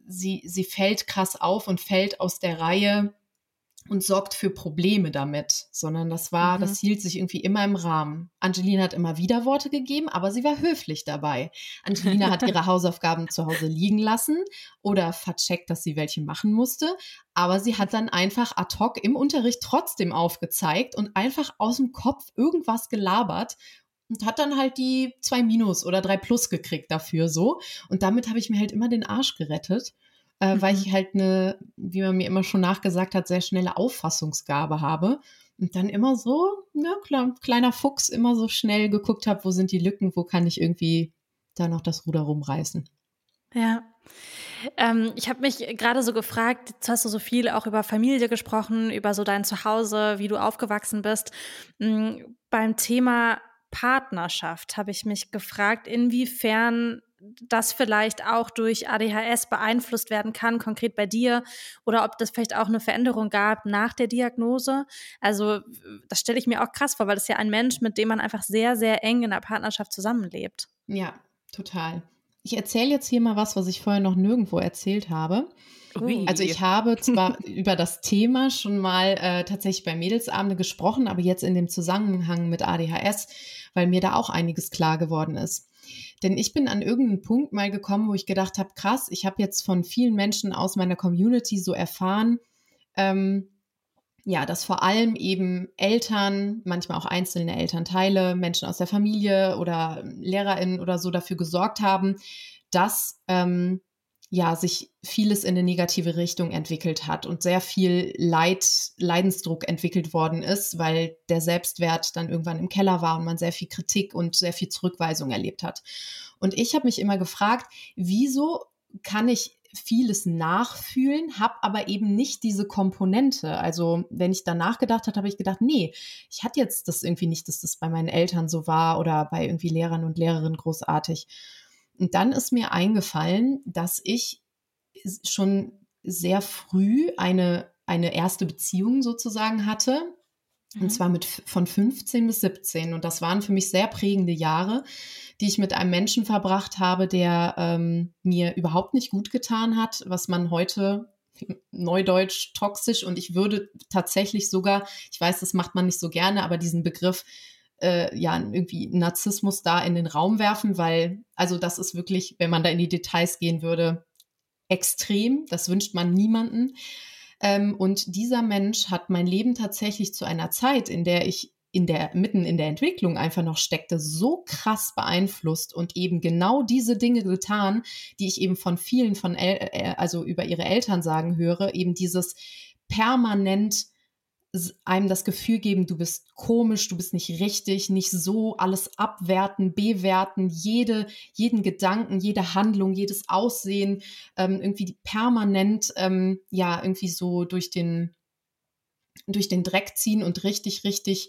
C: sie, sie fällt krass auf und fällt aus der Reihe und sorgt für Probleme damit, sondern das war, mhm. das hielt sich irgendwie immer im Rahmen. Angelina hat immer Widerworte gegeben, aber sie war höflich dabei. Angelina hat ihre Hausaufgaben zu Hause liegen lassen oder vercheckt, dass sie welche machen musste, aber sie hat dann einfach ad hoc im Unterricht trotzdem aufgezeigt und einfach aus dem Kopf irgendwas gelabert und hat dann halt die zwei Minus oder drei Plus gekriegt dafür so. Und damit habe ich mir halt immer den Arsch gerettet. Äh, mhm. Weil ich halt eine, wie man mir immer schon nachgesagt hat, sehr schnelle Auffassungsgabe habe und dann immer so, ja klar, kleiner Fuchs, immer so schnell geguckt habe, wo sind die Lücken, wo kann ich irgendwie da noch das Ruder rumreißen.
D: Ja, ähm, ich habe mich gerade so gefragt, jetzt hast du so viel auch über Familie gesprochen, über so dein Zuhause, wie du aufgewachsen bist. Mhm, beim Thema Partnerschaft habe ich mich gefragt, inwiefern das vielleicht auch durch A D H S beeinflusst werden kann, konkret bei dir, oder ob das vielleicht auch eine Veränderung gab nach der Diagnose. Also das stelle ich mir auch krass vor, weil das ist ja ein Mensch, mit dem man einfach sehr, sehr eng in der Partnerschaft zusammenlebt.
C: Ja, total. Ich erzähle jetzt hier mal was, was ich vorher noch nirgendwo erzählt habe. Ui. Also ich habe zwar über das Thema schon mal äh, tatsächlich bei Mädelsabende gesprochen, aber jetzt in dem Zusammenhang mit A D H S, weil mir da auch einiges klar geworden ist. Denn ich bin an irgendeinen Punkt mal gekommen, wo ich gedacht habe, krass, ich habe jetzt von vielen Menschen aus meiner Community so erfahren, ähm, ja, dass vor allem eben Eltern, manchmal auch einzelne Elternteile, Menschen aus der Familie oder LehrerInnen oder so dafür gesorgt haben, dass ähm, ja, sich vieles in eine negative Richtung entwickelt hat und sehr viel Leid, Leidensdruck entwickelt worden ist, weil der Selbstwert dann irgendwann im Keller war und man sehr viel Kritik und sehr viel Zurückweisung erlebt hat. Und ich habe mich immer gefragt, wieso kann ich vieles nachfühlen, habe aber eben nicht diese Komponente. Also wenn ich da nachgedacht habe, habe ich gedacht, nee, ich hatte jetzt das irgendwie nicht, dass das bei meinen Eltern so war oder bei irgendwie Lehrern und Lehrerinnen großartig. Und dann ist mir eingefallen, dass ich schon sehr früh eine, eine erste Beziehung sozusagen hatte. Mhm. Und zwar mit von fünfzehn bis siebzehn. Und das waren für mich sehr prägende Jahre, die ich mit einem Menschen verbracht habe, der ähm, mir überhaupt nicht gut getan hat, was man heute neudeutsch toxisch, und ich würde tatsächlich sogar, ich weiß, das macht man nicht so gerne, aber diesen Begriff Äh, ja, irgendwie Narzissmus da in den Raum werfen, weil, also das ist wirklich, wenn man da in die Details gehen würde, extrem. Das wünscht man niemanden. Ähm, und dieser Mensch hat mein Leben tatsächlich zu einer Zeit, in der ich in der, mitten in der Entwicklung einfach noch steckte, so krass beeinflusst und eben genau diese Dinge getan, die ich eben von vielen von, El- äh, also über ihre Eltern sagen höre, eben dieses permanent einem das Gefühl geben, du bist komisch, du bist nicht richtig, nicht so, alles abwerten, bewerten, jede, jeden Gedanken, jede Handlung, jedes Aussehen, ähm, irgendwie permanent, ähm, ja, irgendwie so durch den, durch den Dreck ziehen und richtig, richtig,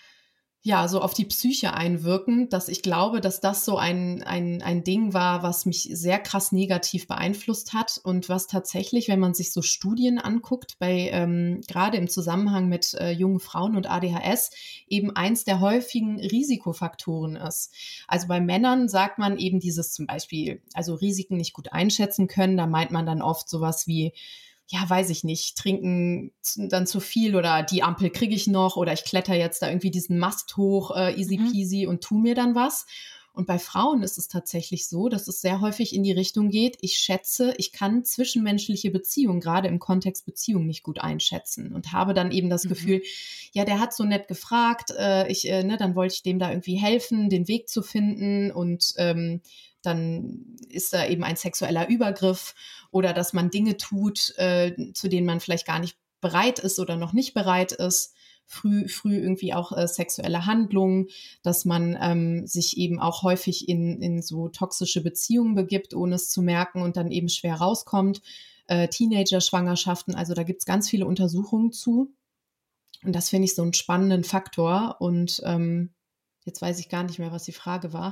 C: ja, so auf die Psyche einwirken, dass ich glaube, dass das so ein, ein, ein Ding war, was mich sehr krass negativ beeinflusst hat und was tatsächlich, wenn man sich so Studien anguckt, bei ähm, gerade im Zusammenhang mit äh, jungen Frauen und A D H S, eben eins der häufigen Risikofaktoren ist. Also bei Männern sagt man eben dieses zum Beispiel, also Risiken nicht gut einschätzen können, da meint man dann oft sowas wie, ja, weiß ich nicht, trinken dann zu viel oder die Ampel kriege ich noch oder ich kletter jetzt da irgendwie diesen Mast hoch, äh, easy peasy, mhm. und tu mir dann was. Und bei Frauen ist es tatsächlich so, dass es sehr häufig in die Richtung geht, ich schätze, ich kann zwischenmenschliche Beziehungen, gerade im Kontext Beziehung, nicht gut einschätzen und habe dann eben das mhm. Gefühl, ja, der hat so nett gefragt, äh, ich, äh, ne, dann wollte ich dem da irgendwie helfen, den Weg zu finden, und ähm, dann ist da eben ein sexueller Übergriff oder dass man Dinge tut, äh, zu denen man vielleicht gar nicht bereit ist oder noch nicht bereit ist. Früh, früh irgendwie auch äh, sexuelle Handlungen, dass man ähm, sich eben auch häufig in, in so toxische Beziehungen begibt, ohne es zu merken und dann eben schwer rauskommt. Äh, Teenager-Schwangerschaften, also da gibt es ganz viele Untersuchungen zu. Und das finde ich so einen spannenden Faktor. Und ähm, jetzt weiß ich gar nicht mehr, was die Frage war.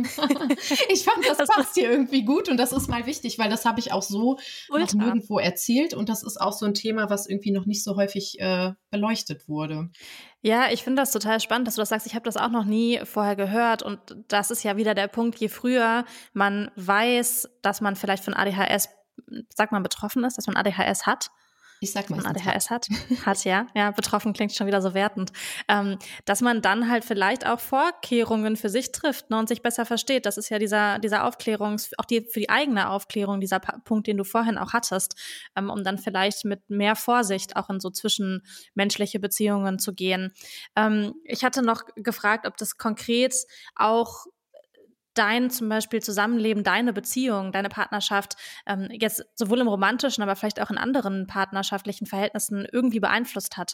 C: Ich fand, das passt hier irgendwie gut und das ist mal wichtig, weil das habe ich auch so noch nirgendwo erzählt und das ist auch so ein Thema, was irgendwie noch nicht so häufig äh, beleuchtet wurde.
D: Ja, ich finde das total spannend, dass du das sagst. Ich habe das auch noch nie vorher gehört und das ist ja wieder der Punkt, je früher man weiß, dass man vielleicht von A D H S sagt man betroffen ist, dass man A D H S hat?
C: Ich sag mal,
D: A D H S hat. Hat, ja. Ja, betroffen klingt schon wieder so wertend. Ähm, dass man dann halt vielleicht auch Vorkehrungen für sich trifft, ne, und sich besser versteht. Das ist ja dieser, dieser Aufklärungs-, auch die, für die eigene Aufklärung, dieser pa- Punkt, den du vorhin auch hattest, ähm, um dann vielleicht mit mehr Vorsicht auch in so zwischenmenschliche Beziehungen zu gehen. Ähm, ich hatte noch gefragt, ob das konkret auch dein zum Beispiel Zusammenleben, deine Beziehung, deine Partnerschaft ähm, jetzt sowohl im romantischen, aber vielleicht auch in anderen partnerschaftlichen Verhältnissen irgendwie beeinflusst hat?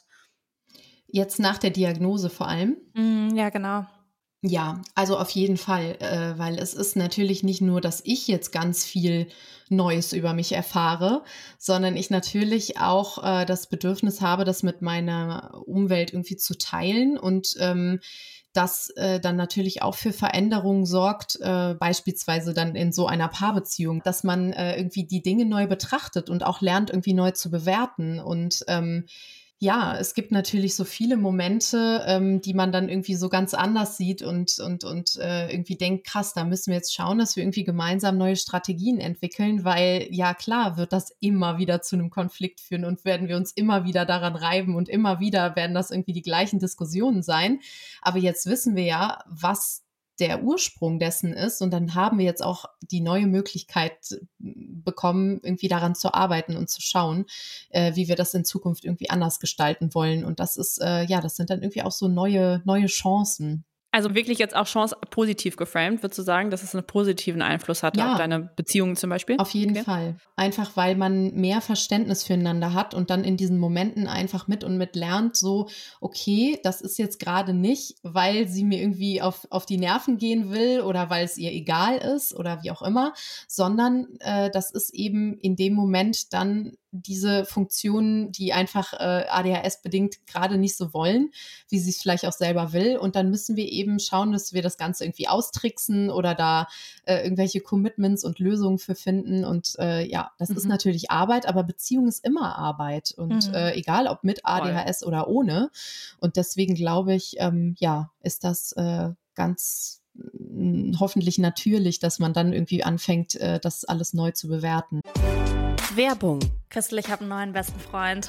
C: Jetzt nach der Diagnose vor allem?
D: Mm, ja, genau.
C: Ja, also auf jeden Fall, äh, weil es ist natürlich nicht nur, dass ich jetzt ganz viel Neues über mich erfahre, sondern ich natürlich auch äh, das Bedürfnis habe, das mit meiner Umwelt irgendwie zu teilen und ähm, das äh, dann natürlich auch für Veränderungen sorgt, äh, beispielsweise dann in so einer Paarbeziehung, dass man äh, irgendwie die Dinge neu betrachtet und auch lernt, irgendwie neu zu bewerten. Und ähm, ja, es gibt natürlich so viele Momente, ähm, die man dann irgendwie so ganz anders sieht und, und, und äh, irgendwie denkt, krass, da müssen wir jetzt schauen, dass wir irgendwie gemeinsam neue Strategien entwickeln, weil ja klar wird das immer wieder zu einem Konflikt führen und werden wir uns immer wieder daran reiben und immer wieder werden das irgendwie die gleichen Diskussionen sein. Aber jetzt wissen wir ja, was der Ursprung dessen ist und dann haben wir jetzt auch die neue Möglichkeit bekommen, irgendwie daran zu arbeiten und zu schauen, äh, wie wir das in Zukunft irgendwie anders gestalten wollen und das ist, äh, ja, das sind dann irgendwie auch so neue, neue Chancen.
B: Also wirklich jetzt auch Chance positiv geframed, würdest du sagen, dass es einen positiven Einfluss hatte
C: Ja,
B: auf deine Beziehungen zum Beispiel?
C: Auf jeden
B: Okay.
C: Fall. Einfach, weil man mehr Verständnis füreinander hat und dann in diesen Momenten einfach mit und mit lernt, so, okay, das ist jetzt gerade nicht, weil sie mir irgendwie auf, auf die Nerven gehen will oder weil es ihr egal ist oder wie auch immer, sondern äh, das ist eben in dem Moment dann diese Funktionen, die einfach äh, A D H S-bedingt gerade nicht so wollen, wie sie es vielleicht auch selber will. Und dann müssen wir eben schauen, dass wir das Ganze irgendwie austricksen oder da äh, irgendwelche Commitments und Lösungen für finden. Und äh, ja, das
D: Mhm.
C: ist natürlich Arbeit, aber Beziehung ist immer Arbeit. Und
D: Mhm.
C: äh, egal, ob mit A D H S oder ohne. Und deswegen glaube ich, ähm, ja, ist das äh, ganz mh, hoffentlich natürlich, dass man dann irgendwie anfängt, äh, das alles neu zu bewerten.
B: Werbung.
D: Christel, ich habe einen neuen besten Freund.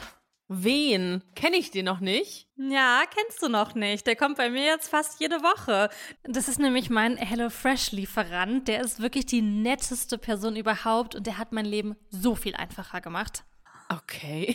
B: Wen? Kenne ich den noch nicht?
D: Ja, kennst du noch nicht. Der kommt bei mir jetzt fast jede Woche. Das ist nämlich mein HelloFresh-Lieferant. Der ist wirklich die netteste Person überhaupt und der hat mein Leben so viel einfacher gemacht.
B: Okay.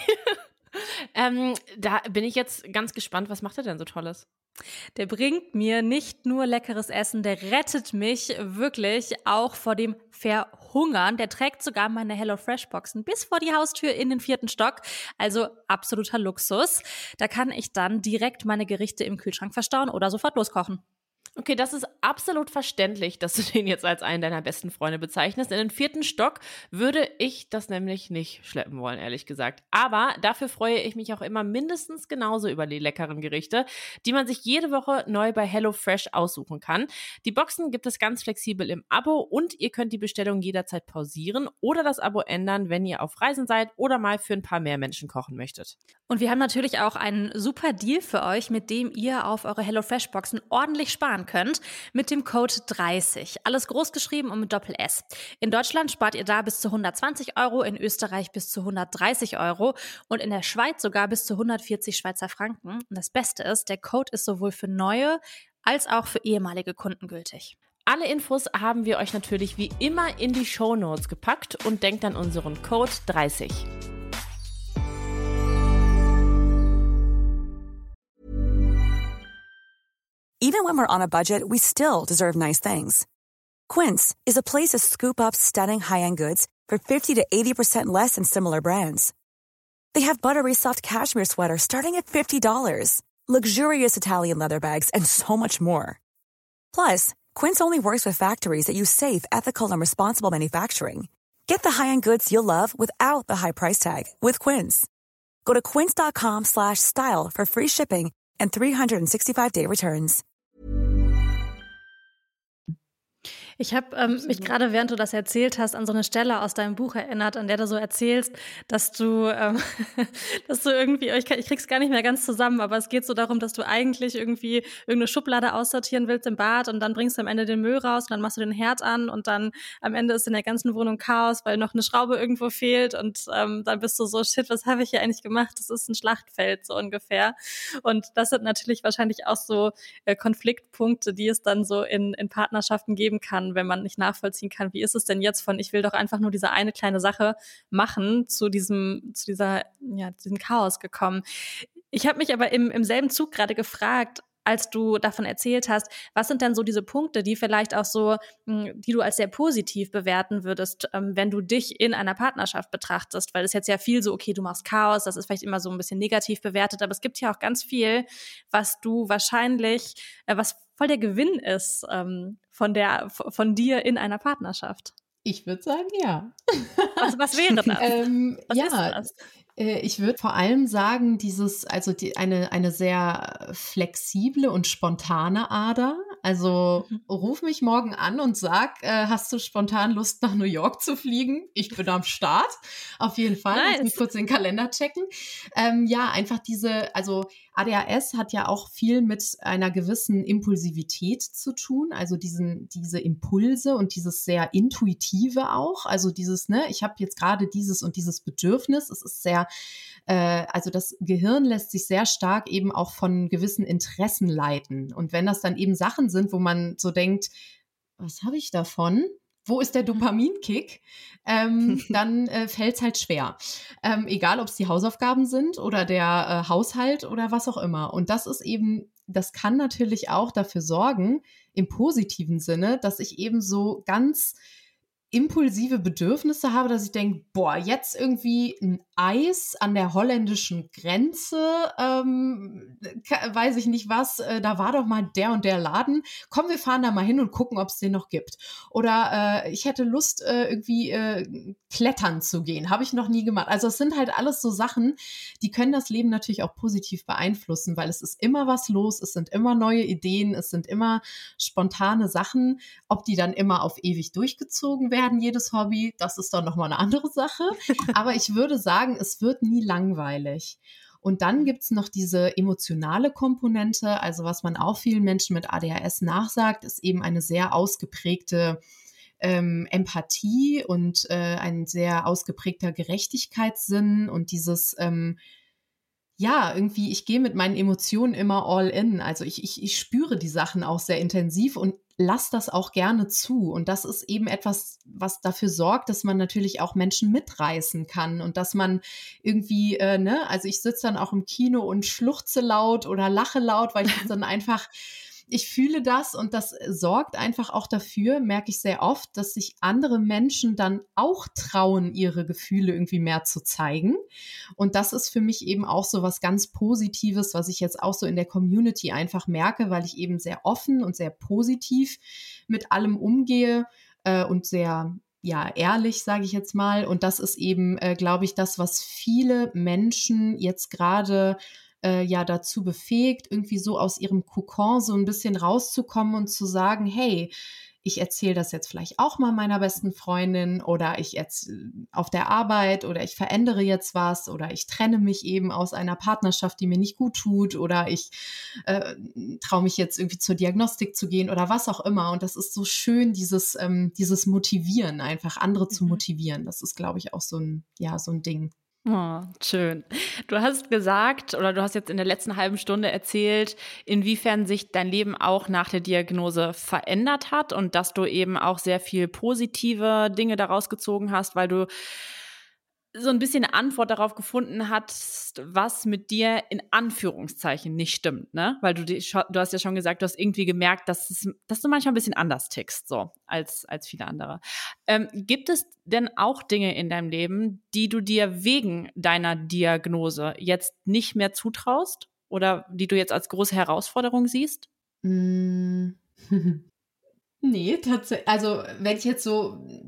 B: ähm, da bin ich jetzt ganz gespannt, was macht er denn so Tolles?
D: Der bringt mir nicht nur leckeres Essen, der rettet mich wirklich auch vor dem Verhungern. Der trägt sogar meine HelloFresh-Boxen bis vor die Haustür in den vierten Stock. Also absoluter Luxus. Da kann ich dann direkt meine Gerichte im Kühlschrank verstauen oder sofort loskochen.
B: Okay, das ist absolut verständlich, dass du den jetzt als einen deiner besten Freunde bezeichnest. In den vierten Stock würde ich das nämlich nicht schleppen wollen, ehrlich gesagt. Aber dafür freue ich mich auch immer mindestens genauso über die leckeren Gerichte, die man sich jede Woche neu bei HelloFresh aussuchen kann. Die Boxen gibt es ganz flexibel im Abo und ihr könnt die Bestellung jederzeit pausieren oder das Abo ändern, wenn ihr auf Reisen seid oder mal für ein paar mehr Menschen kochen möchtet.
D: Und wir haben natürlich auch einen super Deal für euch, mit dem ihr auf eure HelloFresh-Boxen ordentlich sparen könnt, mit dem Code dreißig. Alles groß geschrieben und mit Doppel-S. In Deutschland spart ihr da bis zu hundertzwanzig Euro, in Österreich bis zu hundertdreißig Euro und in der Schweiz sogar bis zu hundertvierzig Schweizer Franken. Und das Beste ist, der Code ist sowohl für neue als auch für ehemalige Kunden gültig.
B: Alle Infos haben wir euch natürlich wie immer in die Shownotes gepackt und denkt an unseren Code dreißig.
E: Even when we're on a budget, we still deserve nice things. Quince is a place to scoop up stunning high-end goods for fifty to eighty percent less than similar brands. They have buttery soft cashmere sweaters starting at fifty dollars, luxurious Italian leather bags, and so much more. Plus, Quince only works with factories that use safe, ethical, and responsible manufacturing. Get the high-end goods you'll love without the high price tag with Quince. Go to quince.com slash style for free shipping and three sixty-five day returns.
D: Ich habe ähm, mich gerade, während du das erzählt hast, an so eine Stelle aus deinem Buch erinnert, an der du so erzählst, dass du, ähm, dass du irgendwie, ich, kann, ich krieg's gar nicht mehr ganz zusammen, aber es geht so darum, dass du eigentlich irgendwie irgendeine Schublade aussortieren willst im Bad und dann bringst du am Ende den Müll raus und dann machst du den Herd an und dann am Ende ist in der ganzen Wohnung Chaos, weil noch eine Schraube irgendwo fehlt und ähm, dann bist du so, shit, was habe ich hier eigentlich gemacht? Das ist ein Schlachtfeld so ungefähr. Und das sind natürlich wahrscheinlich auch so äh, Konfliktpunkte, die es dann so in, in Partnerschaften geben kann, wenn man nicht nachvollziehen kann, wie ist es denn jetzt von, ich will doch einfach nur diese eine kleine Sache machen, zu diesem, zu dieser, ja, diesem Chaos gekommen. Ich habe mich aber im, im selben Zug gerade gefragt, als du davon erzählt hast, was sind denn so diese Punkte, die vielleicht auch so, die du als sehr positiv bewerten würdest, wenn du dich in einer Partnerschaft betrachtest, weil es jetzt ja viel so, okay, du machst Chaos, das ist vielleicht immer so ein bisschen negativ bewertet, aber es gibt ja auch ganz viel, was du wahrscheinlich, was voll der Gewinn ist ähm, von der, von dir in einer Partnerschaft.
C: Ich würde sagen, ja.
D: Was, was wäre das?
C: ähm,
D: was
C: ja,
D: ist das?
C: Ich würde vor allem sagen, dieses, also die, eine, eine sehr flexible und spontane Ader. Also mhm. ruf mich morgen an und sag, äh, hast du spontan Lust, nach New York zu fliegen? Ich bin am Start. Auf jeden Fall. Nice. Lass mich kurz den Kalender checken. Ähm, ja, einfach diese, also A D H S hat ja auch viel mit einer gewissen Impulsivität zu tun. Also diesen, diese Impulse und dieses sehr Intuitive auch. Also dieses, ne, ich habe jetzt gerade dieses und dieses Bedürfnis. Es ist sehr also das Gehirn lässt sich sehr stark eben auch von gewissen Interessen leiten. Und wenn das dann eben Sachen sind, wo man so denkt, was habe ich davon? Wo ist der Dopaminkick? Ähm, dann äh, fällt es halt schwer. Ähm, egal, ob es die Hausaufgaben sind oder der äh, Haushalt oder was auch immer. Und das ist eben, das kann natürlich auch dafür sorgen, im positiven Sinne, dass ich eben so ganz impulsive Bedürfnisse habe, dass ich denke, boah, jetzt irgendwie ein Eis an der holländischen Grenze, ähm, weiß ich nicht was, äh, da war doch mal der und der Laden. Komm, wir fahren da mal hin und gucken, ob es den noch gibt. Oder äh, ich hätte Lust, äh, irgendwie äh, klettern zu gehen. Habe ich noch nie gemacht. Also es sind halt alles so Sachen, die können das Leben natürlich auch positiv beeinflussen, weil es ist immer was los, es sind immer neue Ideen, es sind immer spontane Sachen. Ob die dann immer auf ewig durchgezogen werden, jedes Hobby, das ist dann nochmal eine andere Sache. Aber ich würde sagen, es wird nie langweilig. Und dann gibt es noch diese emotionale Komponente, also was man auch vielen Menschen mit A D H S nachsagt, ist eben eine sehr ausgeprägte ähm, Empathie und äh, ein sehr ausgeprägter Gerechtigkeitssinn und dieses ähm, ja, irgendwie, ich gehe mit meinen Emotionen immer all in. Also ich, ich, ich spüre die Sachen auch sehr intensiv und lasse das auch gerne zu. Und das ist eben etwas, was dafür sorgt, dass man natürlich auch Menschen mitreißen kann und dass man irgendwie, äh, ne, also ich sitze dann auch im Kino und schluchze laut oder lache laut, weil ich dann einfach, ich fühle das und das sorgt einfach auch dafür, merke ich sehr oft, dass sich andere Menschen dann auch trauen, ihre Gefühle irgendwie mehr zu zeigen. Und das ist für mich eben auch so was ganz Positives, was ich jetzt auch so in der Community einfach merke, weil ich eben sehr offen und sehr positiv mit allem umgehe äh, und sehr ja, ehrlich, sage ich jetzt mal. Und das ist eben, äh, glaube ich, das, was viele Menschen jetzt gerade Äh, ja dazu befähigt, irgendwie so aus ihrem Kokon so ein bisschen rauszukommen und zu sagen, hey, ich erzähle das jetzt vielleicht auch mal meiner besten Freundin oder ich jetzt auf der Arbeit oder ich verändere jetzt was oder ich trenne mich eben aus einer Partnerschaft, die mir nicht gut tut oder ich äh, traue mich jetzt irgendwie zur Diagnostik zu gehen oder was auch immer. Und das ist so schön, dieses, ähm, dieses Motivieren, einfach andere zu motivieren. Das ist, glaube ich, auch so ein, ja, so ein Ding.
B: Oh, schön. Du hast gesagt oder du hast jetzt in der letzten halben Stunde erzählt, inwiefern sich dein Leben auch nach der Diagnose verändert hat und dass du eben auch sehr viel positive Dinge daraus gezogen hast, weil du so ein bisschen eine Antwort darauf gefunden hast, was mit dir in Anführungszeichen nicht stimmt, ne? Weil du, die, du hast ja schon gesagt, du hast irgendwie gemerkt, dass, es, dass du manchmal ein bisschen anders tickst, so, als, als viele andere. Ähm, gibt es denn auch Dinge in deinem Leben, die du dir wegen deiner Diagnose jetzt nicht mehr zutraust oder die du jetzt als große Herausforderung siehst?
C: Mm. Nee, tatsächlich, also wenn ich jetzt so,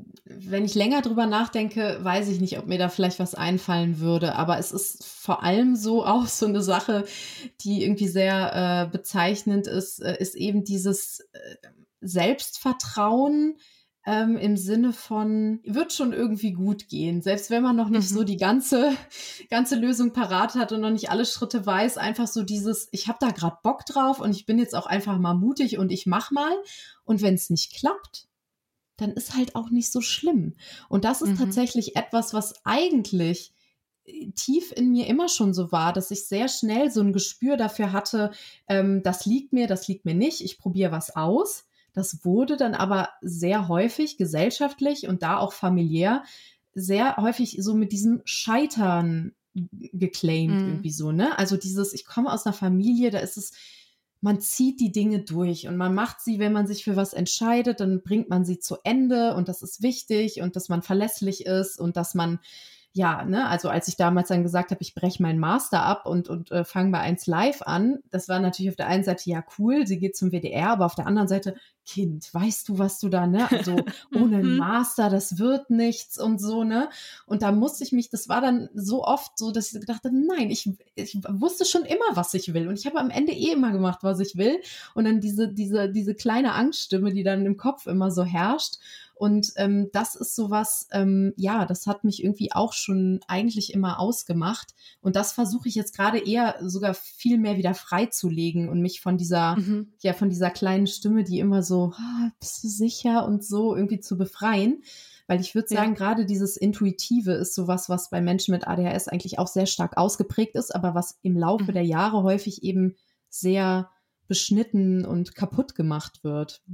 C: wenn ich länger drüber nachdenke, weiß ich nicht, ob mir da vielleicht was einfallen würde. Aber es ist vor allem so auch so eine Sache, die irgendwie sehr äh, bezeichnend ist, äh, ist eben dieses äh, Selbstvertrauen, Ähm, im Sinne von, wird schon irgendwie gut gehen. Selbst wenn man noch nicht mhm. so die ganze, ganze Lösung parat hat und noch nicht alle Schritte weiß, einfach so dieses, ich habe da gerade Bock drauf und ich bin jetzt auch einfach mal mutig und ich mach mal. Und wenn es nicht klappt, dann ist halt auch nicht so schlimm. Und das ist mhm. tatsächlich etwas, was eigentlich tief in mir immer schon so war, dass ich sehr schnell so ein Gespür dafür hatte, ähm, das liegt mir, das liegt mir nicht, ich probiere was aus. Das wurde dann aber sehr häufig gesellschaftlich und da auch familiär sehr häufig so mit diesem Scheitern geclaimed mm. irgendwie so, ne? Also dieses, ich komme aus einer Familie, da ist es, man zieht die Dinge durch und man macht sie, wenn man sich für was entscheidet, dann bringt man sie zu Ende und das ist wichtig und dass man verlässlich ist und dass man ja, ne, also als ich damals dann gesagt habe, ich breche meinen Master ab und, und äh, fange bei eins Live an, das war natürlich auf der einen Seite ja cool, sie geht zum W D R, aber auf der anderen Seite, Kind, weißt du, was du da, ne, also ohne einen Master, das wird nichts und so, ne, und da musste ich mich, das war dann so oft so, dass ich gedacht habe, nein, ich, ich wusste schon immer, was ich will und ich habe am Ende eh immer gemacht, was ich will und dann diese, diese, diese kleine Angststimme, die dann im Kopf immer so herrscht. Und ähm, das ist sowas, ähm, ja, das hat mich irgendwie auch schon eigentlich immer ausgemacht. Und das versuche ich jetzt gerade eher sogar viel mehr wieder freizulegen und mich von dieser, mhm. ja, von dieser kleinen Stimme, die immer so, ah, bist du sicher und so irgendwie zu befreien. Weil ich würde sagen, ja. gerade dieses Intuitive ist sowas, was bei Menschen mit A D H S eigentlich auch sehr stark ausgeprägt ist, aber was im Laufe mhm. der Jahre häufig eben sehr beschnitten und kaputt gemacht wird.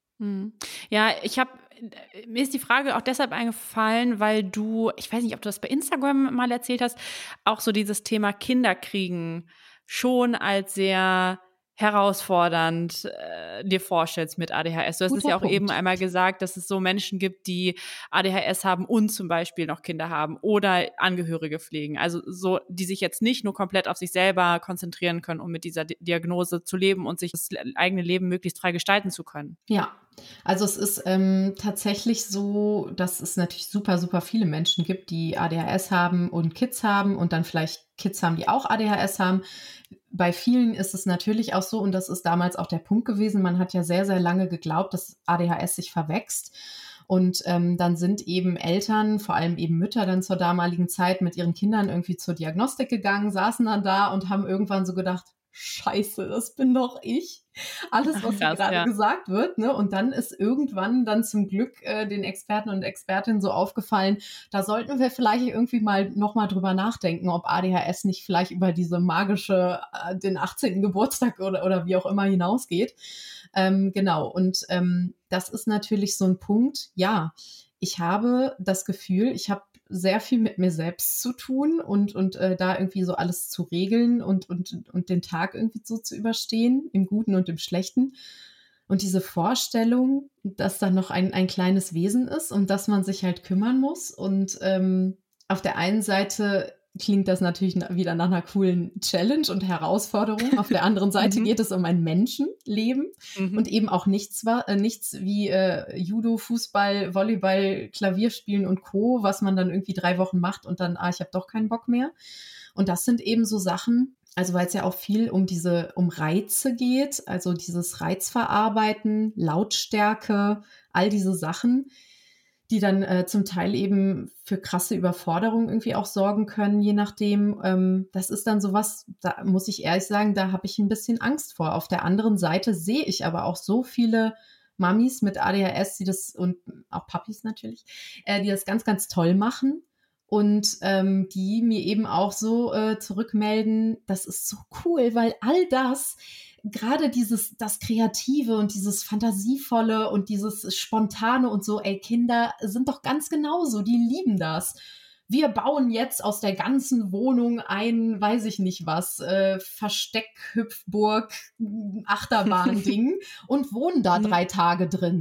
B: Ja, ich habe, mir ist die Frage auch deshalb eingefallen, weil du, ich weiß nicht, ob du das bei Instagram mal erzählt hast, auch so dieses Thema Kinderkriegen schon als sehr herausfordernd äh, dir vorstellst mit A D H S. Du hast es ja auch Punkt. Eben einmal gesagt, dass es so Menschen gibt, die A D H S haben und zum Beispiel noch Kinder haben oder Angehörige pflegen. Also so, die sich jetzt nicht nur komplett auf sich selber konzentrieren können, um mit dieser D- Diagnose zu leben und sich das eigene Leben möglichst frei gestalten zu können.
C: Ja, also es ist ähm, tatsächlich so, dass es natürlich super, super viele Menschen gibt, die A D H S haben und Kids haben und dann vielleicht Kids haben, die auch A D H S haben. Bei vielen ist es natürlich auch so, und das ist damals auch der Punkt gewesen, man hat ja sehr, sehr lange geglaubt, dass A D H S sich verwächst. Und ähm, dann sind eben Eltern, vor allem eben Mütter dann zur damaligen Zeit mit ihren Kindern irgendwie zur Diagnostik gegangen, saßen dann da und haben irgendwann so gedacht, Scheiße, das bin doch ich. Alles, was Krass, gerade ja. gesagt wird, ne? Und dann ist irgendwann dann zum Glück äh, den Experten und Expertinnen so aufgefallen, da sollten wir vielleicht irgendwie mal nochmal drüber nachdenken, ob A D H S nicht vielleicht über diese magische, äh, den achtzehnten Geburtstag oder, oder wie auch immer hinausgeht. Ähm, genau, und ähm, das ist natürlich so ein Punkt, ja, ich habe das Gefühl, ich habe sehr viel mit mir selbst zu tun und, und äh, da irgendwie so alles zu regeln und, und, und den Tag irgendwie so zu überstehen, im Guten und im Schlechten. Und diese Vorstellung, dass da noch ein, ein kleines Wesen ist, um das man sich halt kümmern muss. Und ähm, auf der einen Seite klingt das natürlich wieder nach einer coolen Challenge und Herausforderung. Auf der anderen Seite geht es um ein Menschenleben mhm. und eben auch nichts, äh, nichts wie äh, Judo, Fußball, Volleyball, Klavierspielen und Co., was man dann irgendwie drei Wochen macht und dann, ah, ich habe doch keinen Bock mehr. Und das sind eben so Sachen, also weil es ja auch viel um diese, um Reize geht, also dieses Reizverarbeiten, Lautstärke, all diese Sachen, die dann äh, zum Teil eben für krasse Überforderung irgendwie auch sorgen können, je nachdem. Ähm, das ist dann sowas, da muss ich ehrlich sagen, da habe ich ein bisschen Angst vor. Auf der anderen Seite sehe ich aber auch so viele Mamis mit A D H S, die das, und auch Papis natürlich, äh, die das ganz, ganz toll machen und ähm, die mir eben auch so äh, zurückmelden, das ist so cool, weil all das, gerade dieses, das Kreative und dieses Fantasievolle und dieses Spontane und so, ey, Kinder sind doch ganz genauso, die lieben das. Wir bauen jetzt aus der ganzen Wohnung ein, weiß ich nicht was, äh, Versteck, Hüpfburg, Achterbahn-Ding und wohnen da drei Tage drin.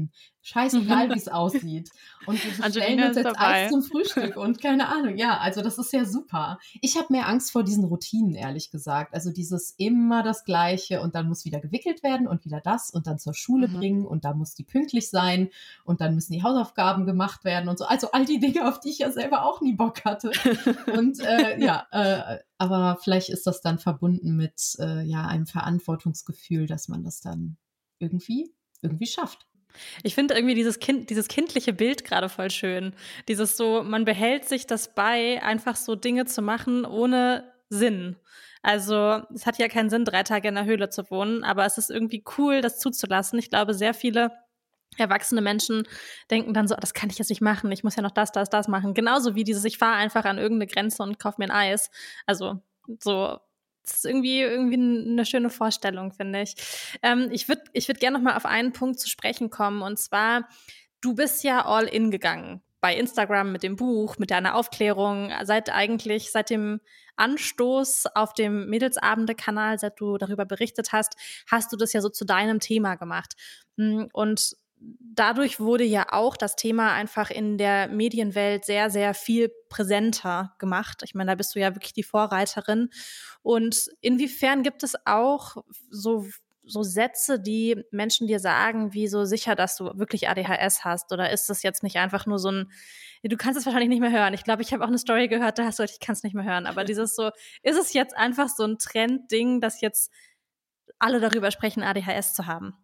C: Scheißegal, wie es aussieht. Und wir bestellen uns jetzt Eis zum Frühstück und keine Ahnung. Ja, also das ist ja super. Ich habe mehr Angst vor diesen Routinen, ehrlich gesagt. Also dieses immer das Gleiche und dann muss wieder gewickelt werden und wieder das und dann zur Schule mhm. bringen und da muss die pünktlich sein und dann müssen die Hausaufgaben gemacht werden und so. Also all die Dinge, auf die ich ja selber auch nie Bock hatte. Und äh, ja, äh, aber vielleicht ist das dann verbunden mit äh, ja einem Verantwortungsgefühl, dass man das dann irgendwie, irgendwie schafft.
D: Ich finde irgendwie dieses Kind, dieses kindliche Bild gerade voll schön. Dieses so, man behält sich das bei, einfach so Dinge zu machen ohne Sinn. Also es hat ja keinen Sinn, drei Tage in der Höhle zu wohnen, aber es ist irgendwie cool, das zuzulassen. Ich glaube, sehr viele erwachsene Menschen denken dann so, das kann ich jetzt nicht machen, ich muss ja noch das, das, das machen. Genauso wie dieses, ich fahre einfach an irgendeine Grenze und kaufe mir ein Eis. Also so, das ist irgendwie, irgendwie eine schöne Vorstellung, finde ich. Ähm, ich würde ich würd gerne noch mal auf einen Punkt zu sprechen kommen, und zwar, du bist ja all in gegangen bei Instagram mit dem Buch, mit deiner Aufklärung, seit eigentlich, seit dem Anstoß auf dem Mädelsabende-Kanal, seit du darüber berichtet hast, hast du das ja so zu deinem Thema gemacht. Und dadurch wurde ja auch das Thema einfach in der Medienwelt sehr, sehr viel präsenter gemacht. Ich meine, da bist du ja wirklich die Vorreiterin. Und inwiefern gibt es auch so, so Sätze, die Menschen dir sagen, wie so sicher, dass du wirklich A D H S hast? Oder ist das jetzt nicht einfach nur so ein, du kannst es wahrscheinlich nicht mehr hören. Ich glaube, ich habe auch eine Story gehört, da hast du, ich kann es nicht mehr hören. Aber dieses so, ist es jetzt einfach so ein Trendding, dass jetzt alle darüber sprechen, A D H S zu haben?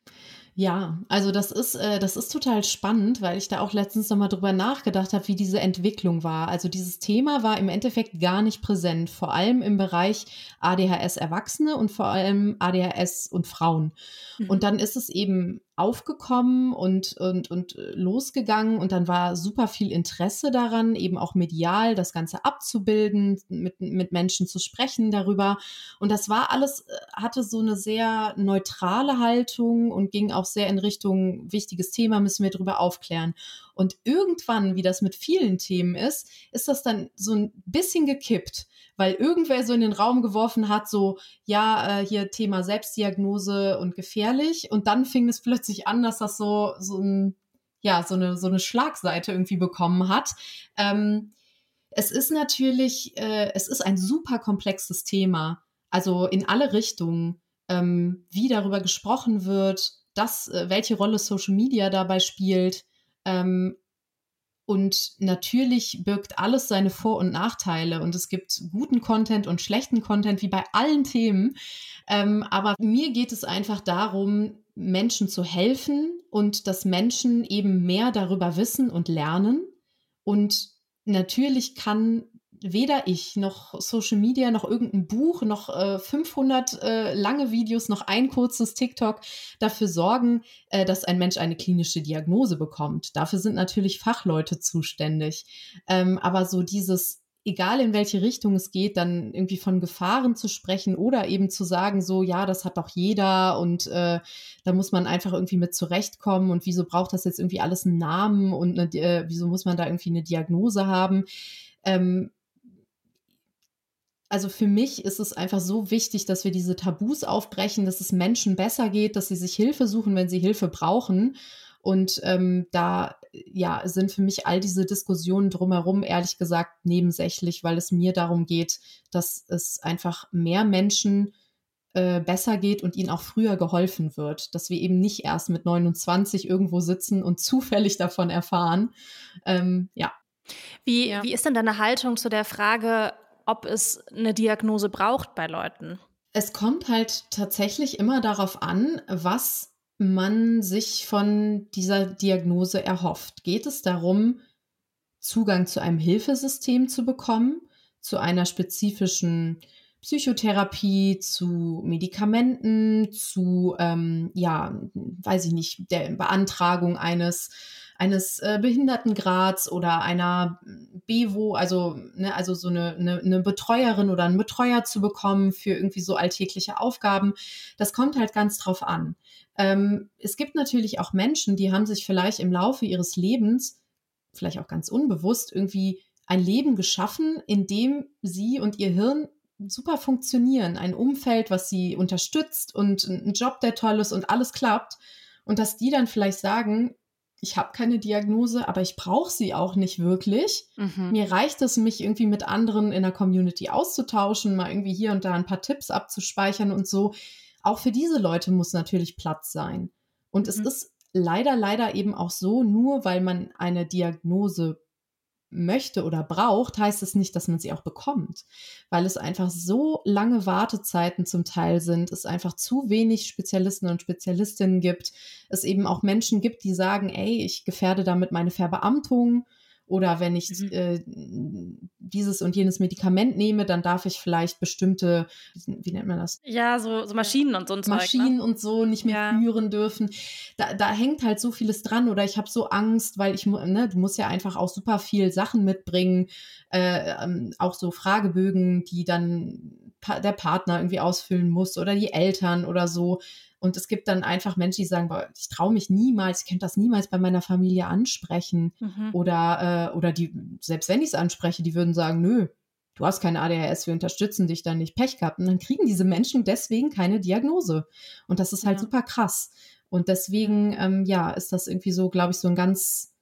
C: Ja, also das ist, äh, das ist total spannend, weil ich da auch letztens nochmal drüber nachgedacht habe, wie diese Entwicklung war. Also dieses Thema war im Endeffekt gar nicht präsent, vor allem im Bereich A D H S Erwachsene und vor allem A D H S und Frauen. Mhm. Und dann ist es eben aufgekommen und, und, und losgegangen und dann war super viel Interesse daran, eben auch medial das Ganze abzubilden, mit, mit Menschen zu sprechen darüber. Und das war alles, hatte so eine sehr neutrale Haltung und ging auch sehr in Richtung wichtiges Thema, müssen wir darüber aufklären. Und irgendwann, wie das mit vielen Themen ist, ist das dann so ein bisschen gekippt, weil irgendwer so in den Raum geworfen hat, so, ja, äh, hier Thema Selbstdiagnose und gefährlich. Und dann fing es plötzlich an, dass das so, so ein, ja, so eine, so eine Schlagseite irgendwie bekommen hat. Ähm, es ist natürlich, äh, es ist ein super komplexes Thema. Also in alle Richtungen, ähm, wie darüber gesprochen wird, das, äh, welche Rolle Social Media dabei spielt. Ähm, und natürlich birgt alles seine Vor- und Nachteile und es gibt guten Content und schlechten Content, wie bei allen Themen. Ähm, aber mir geht es einfach darum, Menschen zu helfen und dass Menschen eben mehr darüber wissen und lernen. Und natürlich kann weder ich noch Social Media noch irgendein Buch noch äh, fünfhundert äh, lange Videos noch ein kurzes TikTok dafür sorgen, äh, dass ein Mensch eine klinische Diagnose bekommt. Dafür sind natürlich Fachleute zuständig. Ähm, aber so dieses, egal in welche Richtung es geht, dann irgendwie von Gefahren zu sprechen oder eben zu sagen, so ja, das hat doch jeder und äh, da muss man einfach irgendwie mit zurechtkommen und wieso braucht das jetzt irgendwie alles einen Namen und eine, äh, wieso muss man da irgendwie eine Diagnose haben? Ähm, Also für mich ist es einfach so wichtig, dass wir diese Tabus aufbrechen, dass es Menschen besser geht, dass sie sich Hilfe suchen, wenn sie Hilfe brauchen. Und ähm, da ja, sind für mich all diese Diskussionen drumherum, ehrlich gesagt, nebensächlich, weil es mir darum geht, dass es einfach mehr Menschen äh, besser geht und ihnen auch früher geholfen wird. Dass wir eben nicht erst mit neunundzwanzig irgendwo sitzen und zufällig davon erfahren. Ähm, ja.
D: Wie,
B: Ja.
D: wie ist denn deine Haltung zu der Frage, ob es eine Diagnose braucht bei Leuten?
C: Es kommt halt tatsächlich immer darauf an, was man sich von dieser Diagnose erhofft. Geht es darum, Zugang zu einem Hilfesystem zu bekommen, zu einer spezifischen Psychotherapie, zu Medikamenten, zu, ähm, ja, weiß ich nicht, der Beantragung eines eines äh, Behindertengrads oder einer Bevo, also, ne, also so eine, eine, eine Betreuerin oder einen Betreuer zu bekommen für irgendwie so alltägliche Aufgaben. Das kommt halt ganz drauf an. Ähm, es gibt natürlich auch Menschen, die haben sich vielleicht im Laufe ihres Lebens, vielleicht auch ganz unbewusst, irgendwie ein Leben geschaffen, in dem sie und ihr Hirn super funktionieren. Ein Umfeld, was sie unterstützt und ein Job, der toll ist und alles klappt. Und dass die dann vielleicht sagen, ich habe keine Diagnose, aber ich brauche sie auch nicht wirklich.
B: Mhm.
C: Mir reicht es, mich irgendwie mit anderen in der Community auszutauschen, mal irgendwie hier und da ein paar Tipps abzuspeichern und so. Auch für diese Leute muss natürlich Platz sein. Und es
B: Mhm.
C: ist leider, leider eben auch so, nur weil man eine Diagnose möchte oder braucht, heißt es nicht, dass man sie auch bekommt, weil es einfach so lange Wartezeiten zum Teil sind, es einfach zu wenig Spezialisten und Spezialistinnen gibt, es eben auch Menschen gibt, die sagen, ey, ich gefährde damit meine Verbeamtung, oder wenn ich
B: Mhm.
C: äh, dieses und jenes Medikament nehme, dann darf ich vielleicht bestimmte, wie nennt man das?
D: Ja, so, so Maschinen und so ein Zeug,
C: Maschinen
D: ne?
C: und so nicht mehr
D: Ja.
C: führen dürfen. Da, da hängt halt so vieles dran, oder ich habe so Angst, weil ich, mu- ne, du musst ja einfach auch super viel Sachen mitbringen, äh, ähm, auch so Fragebögen, die dann pa- der Partner irgendwie ausfüllen muss oder die Eltern oder so. Und es gibt dann einfach Menschen, die sagen, boah, ich traue mich niemals, ich könnte das niemals bei meiner Familie ansprechen.
D: Mhm.
C: Oder, äh, oder die, selbst wenn ich es anspreche, die würden sagen, nö, du hast keine A D H S, wir unterstützen dich dann nicht, Pech gehabt. Und dann kriegen diese Menschen deswegen keine Diagnose. Und das ist halt
D: Ja.
C: super krass. Und deswegen, ähm, ja, ist das irgendwie so, glaube ich, so ein ganz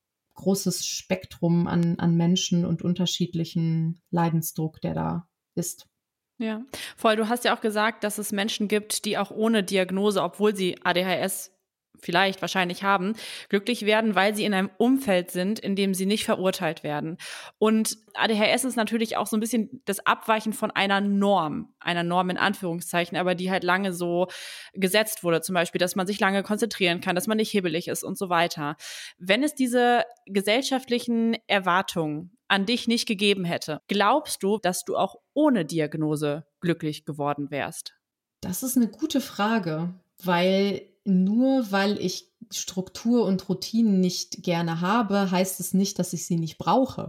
C: großes Spektrum an, an Menschen und unterschiedlichen Leidensdruck, der da ist.
B: Ja, voll. Du hast ja auch gesagt, dass es Menschen gibt, die auch ohne Diagnose, obwohl sie A D H S vielleicht wahrscheinlich haben, glücklich werden, weil sie in einem Umfeld sind, in dem sie nicht verurteilt werden. Und A D H S ist natürlich auch so ein bisschen das Abweichen von einer Norm, einer Norm in Anführungszeichen, aber die halt lange so gesetzt wurde. Zum Beispiel, dass man sich lange konzentrieren kann, dass man nicht hibbelig ist und so weiter. Wenn es diese gesellschaftlichen Erwartungen an dich nicht gegeben hätte, glaubst du, dass du auch ohne Diagnose glücklich geworden wärst?
C: Das ist eine gute Frage, weil nur weil ich Struktur und Routinen nicht gerne habe, heißt es nicht, dass ich sie nicht brauche.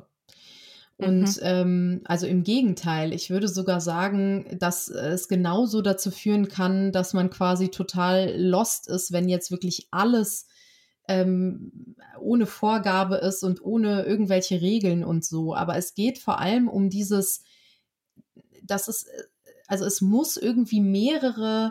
C: Und
B: Mhm.
C: ähm, also im Gegenteil, ich würde sogar sagen, dass es genauso dazu führen kann, dass man quasi total lost ist, wenn jetzt wirklich alles ähm, ohne Vorgabe ist und ohne irgendwelche Regeln und so. Aber es geht vor allem um dieses, dass es, also es muss irgendwie mehrere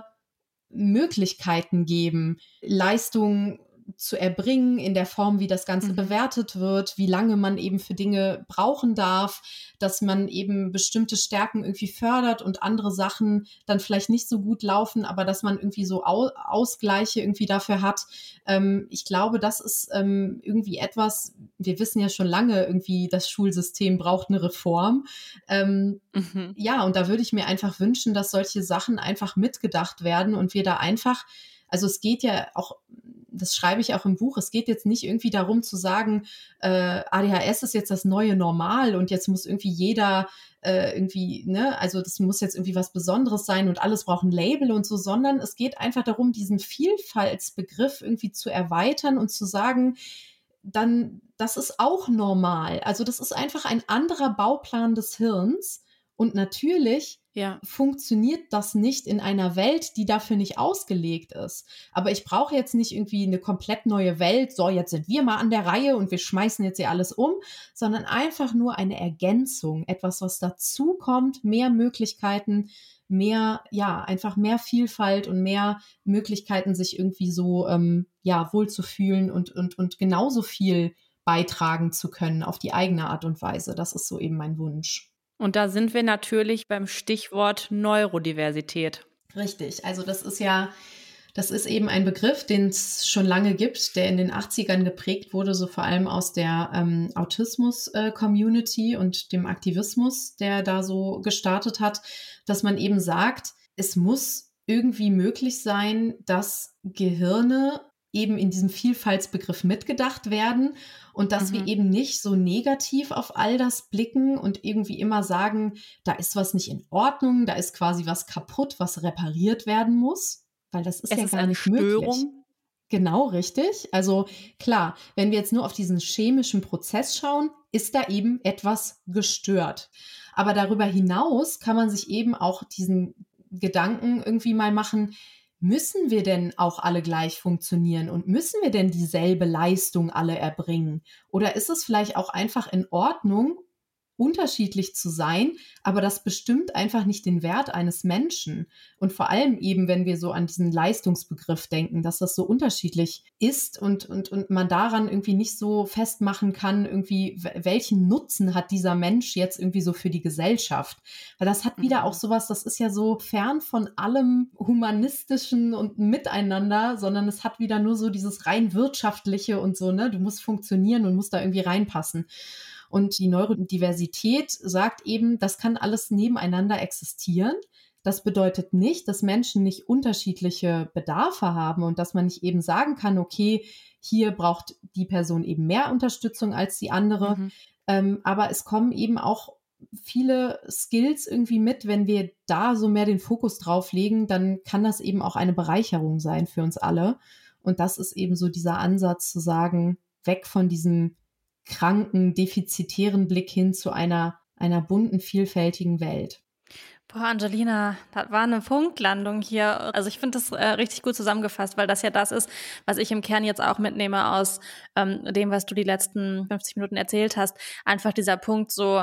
C: Möglichkeiten geben, Leistungen zu erbringen in der Form, wie das Ganze
B: Mhm.
C: bewertet wird, wie lange man eben für Dinge brauchen darf, dass man eben bestimmte Stärken irgendwie fördert und andere Sachen dann vielleicht nicht so gut laufen, aber dass man irgendwie so Au- Ausgleiche irgendwie dafür hat. Ähm, ich glaube, das ist ähm, irgendwie etwas, wir wissen ja schon lange irgendwie, das Schulsystem braucht eine Reform. Ähm,
B: Mhm.
C: ja, und da würde ich mir einfach wünschen, dass solche Sachen einfach mitgedacht werden und wir da einfach, also es geht ja auch, das schreibe ich auch im Buch, es geht jetzt nicht irgendwie darum zu sagen, äh, A D H S ist jetzt das neue Normal und jetzt muss irgendwie jeder äh, irgendwie, ne, also das muss jetzt irgendwie was Besonderes sein und alles braucht ein Label und so, sondern es geht einfach darum, diesen Vielfaltsbegriff irgendwie zu erweitern und zu sagen, dann, das ist auch normal. Also das ist einfach ein anderer Bauplan des Hirns. Und natürlich
B: Ja.
C: funktioniert das nicht in einer Welt, die dafür nicht ausgelegt ist. Aber ich brauche jetzt nicht irgendwie eine komplett neue Welt, so jetzt sind wir mal an der Reihe und wir schmeißen jetzt hier alles um, sondern einfach nur eine Ergänzung, etwas, was dazukommt, mehr Möglichkeiten, mehr, ja, einfach mehr Vielfalt und mehr Möglichkeiten, sich irgendwie so, ähm, ja, wohlzufühlen und, und, und genauso viel beitragen zu können auf die eigene Art und Weise. Das ist so eben mein Wunsch.
B: Und da sind wir natürlich beim Stichwort Neurodiversität.
C: Richtig, also das ist ja, das ist eben ein Begriff, den es schon lange gibt, der in den achtzigern geprägt wurde, so vor allem aus der ähm, Autismus-Community äh, und dem Aktivismus, der da so gestartet hat, dass man eben sagt, es muss irgendwie möglich sein, dass Gehirne eben in diesem Vielfaltsbegriff mitgedacht werden und dass
B: Mhm.
C: wir eben nicht so negativ auf all das blicken und irgendwie immer sagen, da ist was nicht in Ordnung, da ist quasi was kaputt, was repariert werden muss, weil das ist
B: Es
C: ja
B: ist
C: gar
B: eine
C: nicht möglich.
B: Störung.
C: Genau, richtig. Also klar, wenn wir jetzt nur auf diesen chemischen Prozess schauen, ist da eben etwas gestört. Aber darüber hinaus kann man sich eben auch diesen Gedanken irgendwie mal machen, müssen wir denn auch alle gleich funktionieren und müssen wir denn dieselbe Leistung alle erbringen? Oder ist es vielleicht auch einfach in Ordnung, unterschiedlich zu sein, aber das bestimmt einfach nicht den Wert eines Menschen. Und vor allem eben, wenn wir so an diesen Leistungsbegriff denken, dass das so unterschiedlich ist und, und, und man daran irgendwie nicht so festmachen kann, irgendwie, welchen Nutzen hat dieser Mensch jetzt irgendwie so für die Gesellschaft. Weil das hat wieder auch sowas, das ist ja so fern von allem Humanistischen und Miteinander, sondern es hat wieder nur so dieses rein wirtschaftliche und so, ne, du musst funktionieren und musst da irgendwie reinpassen. Und die Neurodiversität sagt eben, das kann alles nebeneinander existieren. Das bedeutet nicht, dass Menschen nicht unterschiedliche Bedarfe haben und dass man nicht eben sagen kann, okay, hier braucht die Person eben mehr Unterstützung als die andere. Mhm. Ähm, aber es kommen eben auch viele Skills irgendwie mit. Wenn wir da so mehr den Fokus drauf legen, dann kann das eben auch eine Bereicherung sein für uns alle. Und das ist eben so dieser Ansatz zu sagen, weg von diesem kranken, defizitären Blick hin zu einer, einer bunten, vielfältigen Welt.
D: Boah, Angelina, das war eine Punktlandung hier. Also ich finde das äh, richtig gut zusammengefasst, weil das ja das ist, was ich im Kern jetzt auch mitnehme aus ähm, dem, was du die letzten fünfzig Minuten erzählt hast. Einfach dieser Punkt so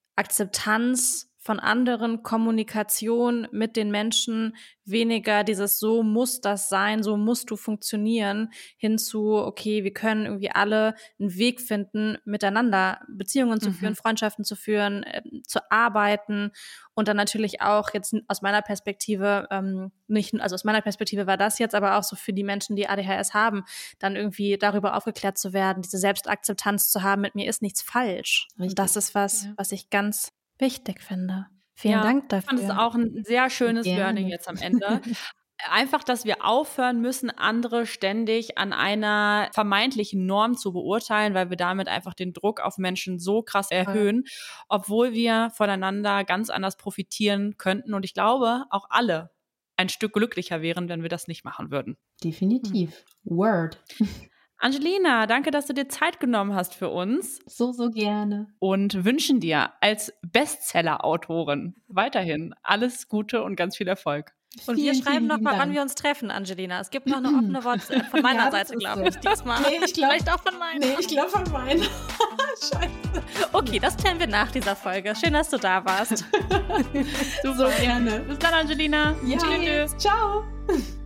D: Akzeptanz von anderen, Kommunikation mit den Menschen, weniger dieses so muss das sein, so musst du funktionieren, hin zu, okay, wir können irgendwie alle einen Weg finden, miteinander Beziehungen zu mhm. führen, Freundschaften zu führen, äh, zu arbeiten und dann natürlich auch jetzt aus meiner Perspektive, ähm, nicht, also aus meiner Perspektive war das jetzt, aber auch so für die Menschen, die A D H S haben, dann irgendwie darüber aufgeklärt zu werden, diese Selbstakzeptanz zu haben, mit mir ist nichts falsch. Richtig. Und das ist was, ja. was ich ganz wichtig finde. Vielen ja, Dank dafür.
B: Ich fand es auch ein sehr schönes Gerne. Learning jetzt am Ende. Einfach, dass wir aufhören müssen, andere ständig an einer vermeintlichen Norm zu beurteilen, weil wir damit einfach den Druck auf Menschen so krass erhöhen, obwohl wir voneinander ganz anders profitieren könnten. Und ich glaube, auch alle ein Stück glücklicher wären, wenn wir das nicht machen würden.
C: Definitiv. Hm. Word.
B: Angelina, danke, dass du dir Zeit genommen hast für uns.
C: So, so gerne.
B: Und wünschen dir als Bestseller-Autorin weiterhin alles Gute und ganz viel Erfolg.
D: Und vielen, wir schreiben nochmal, wann wir uns treffen, Angelina. Es gibt noch eine offene WhatsApp von meiner ja, Seite, glaube ich, so. diesmal.
C: Nee, ich glaub,
D: Vielleicht auch von meiner.
C: Nee, ich glaube von meiner. Scheiße.
D: Okay, das klären wir nach dieser Folge. Schön, dass du da warst.
C: So gerne.
B: Bis dann, Angelina.
C: Ja,
B: Tschüss.
C: Ciao.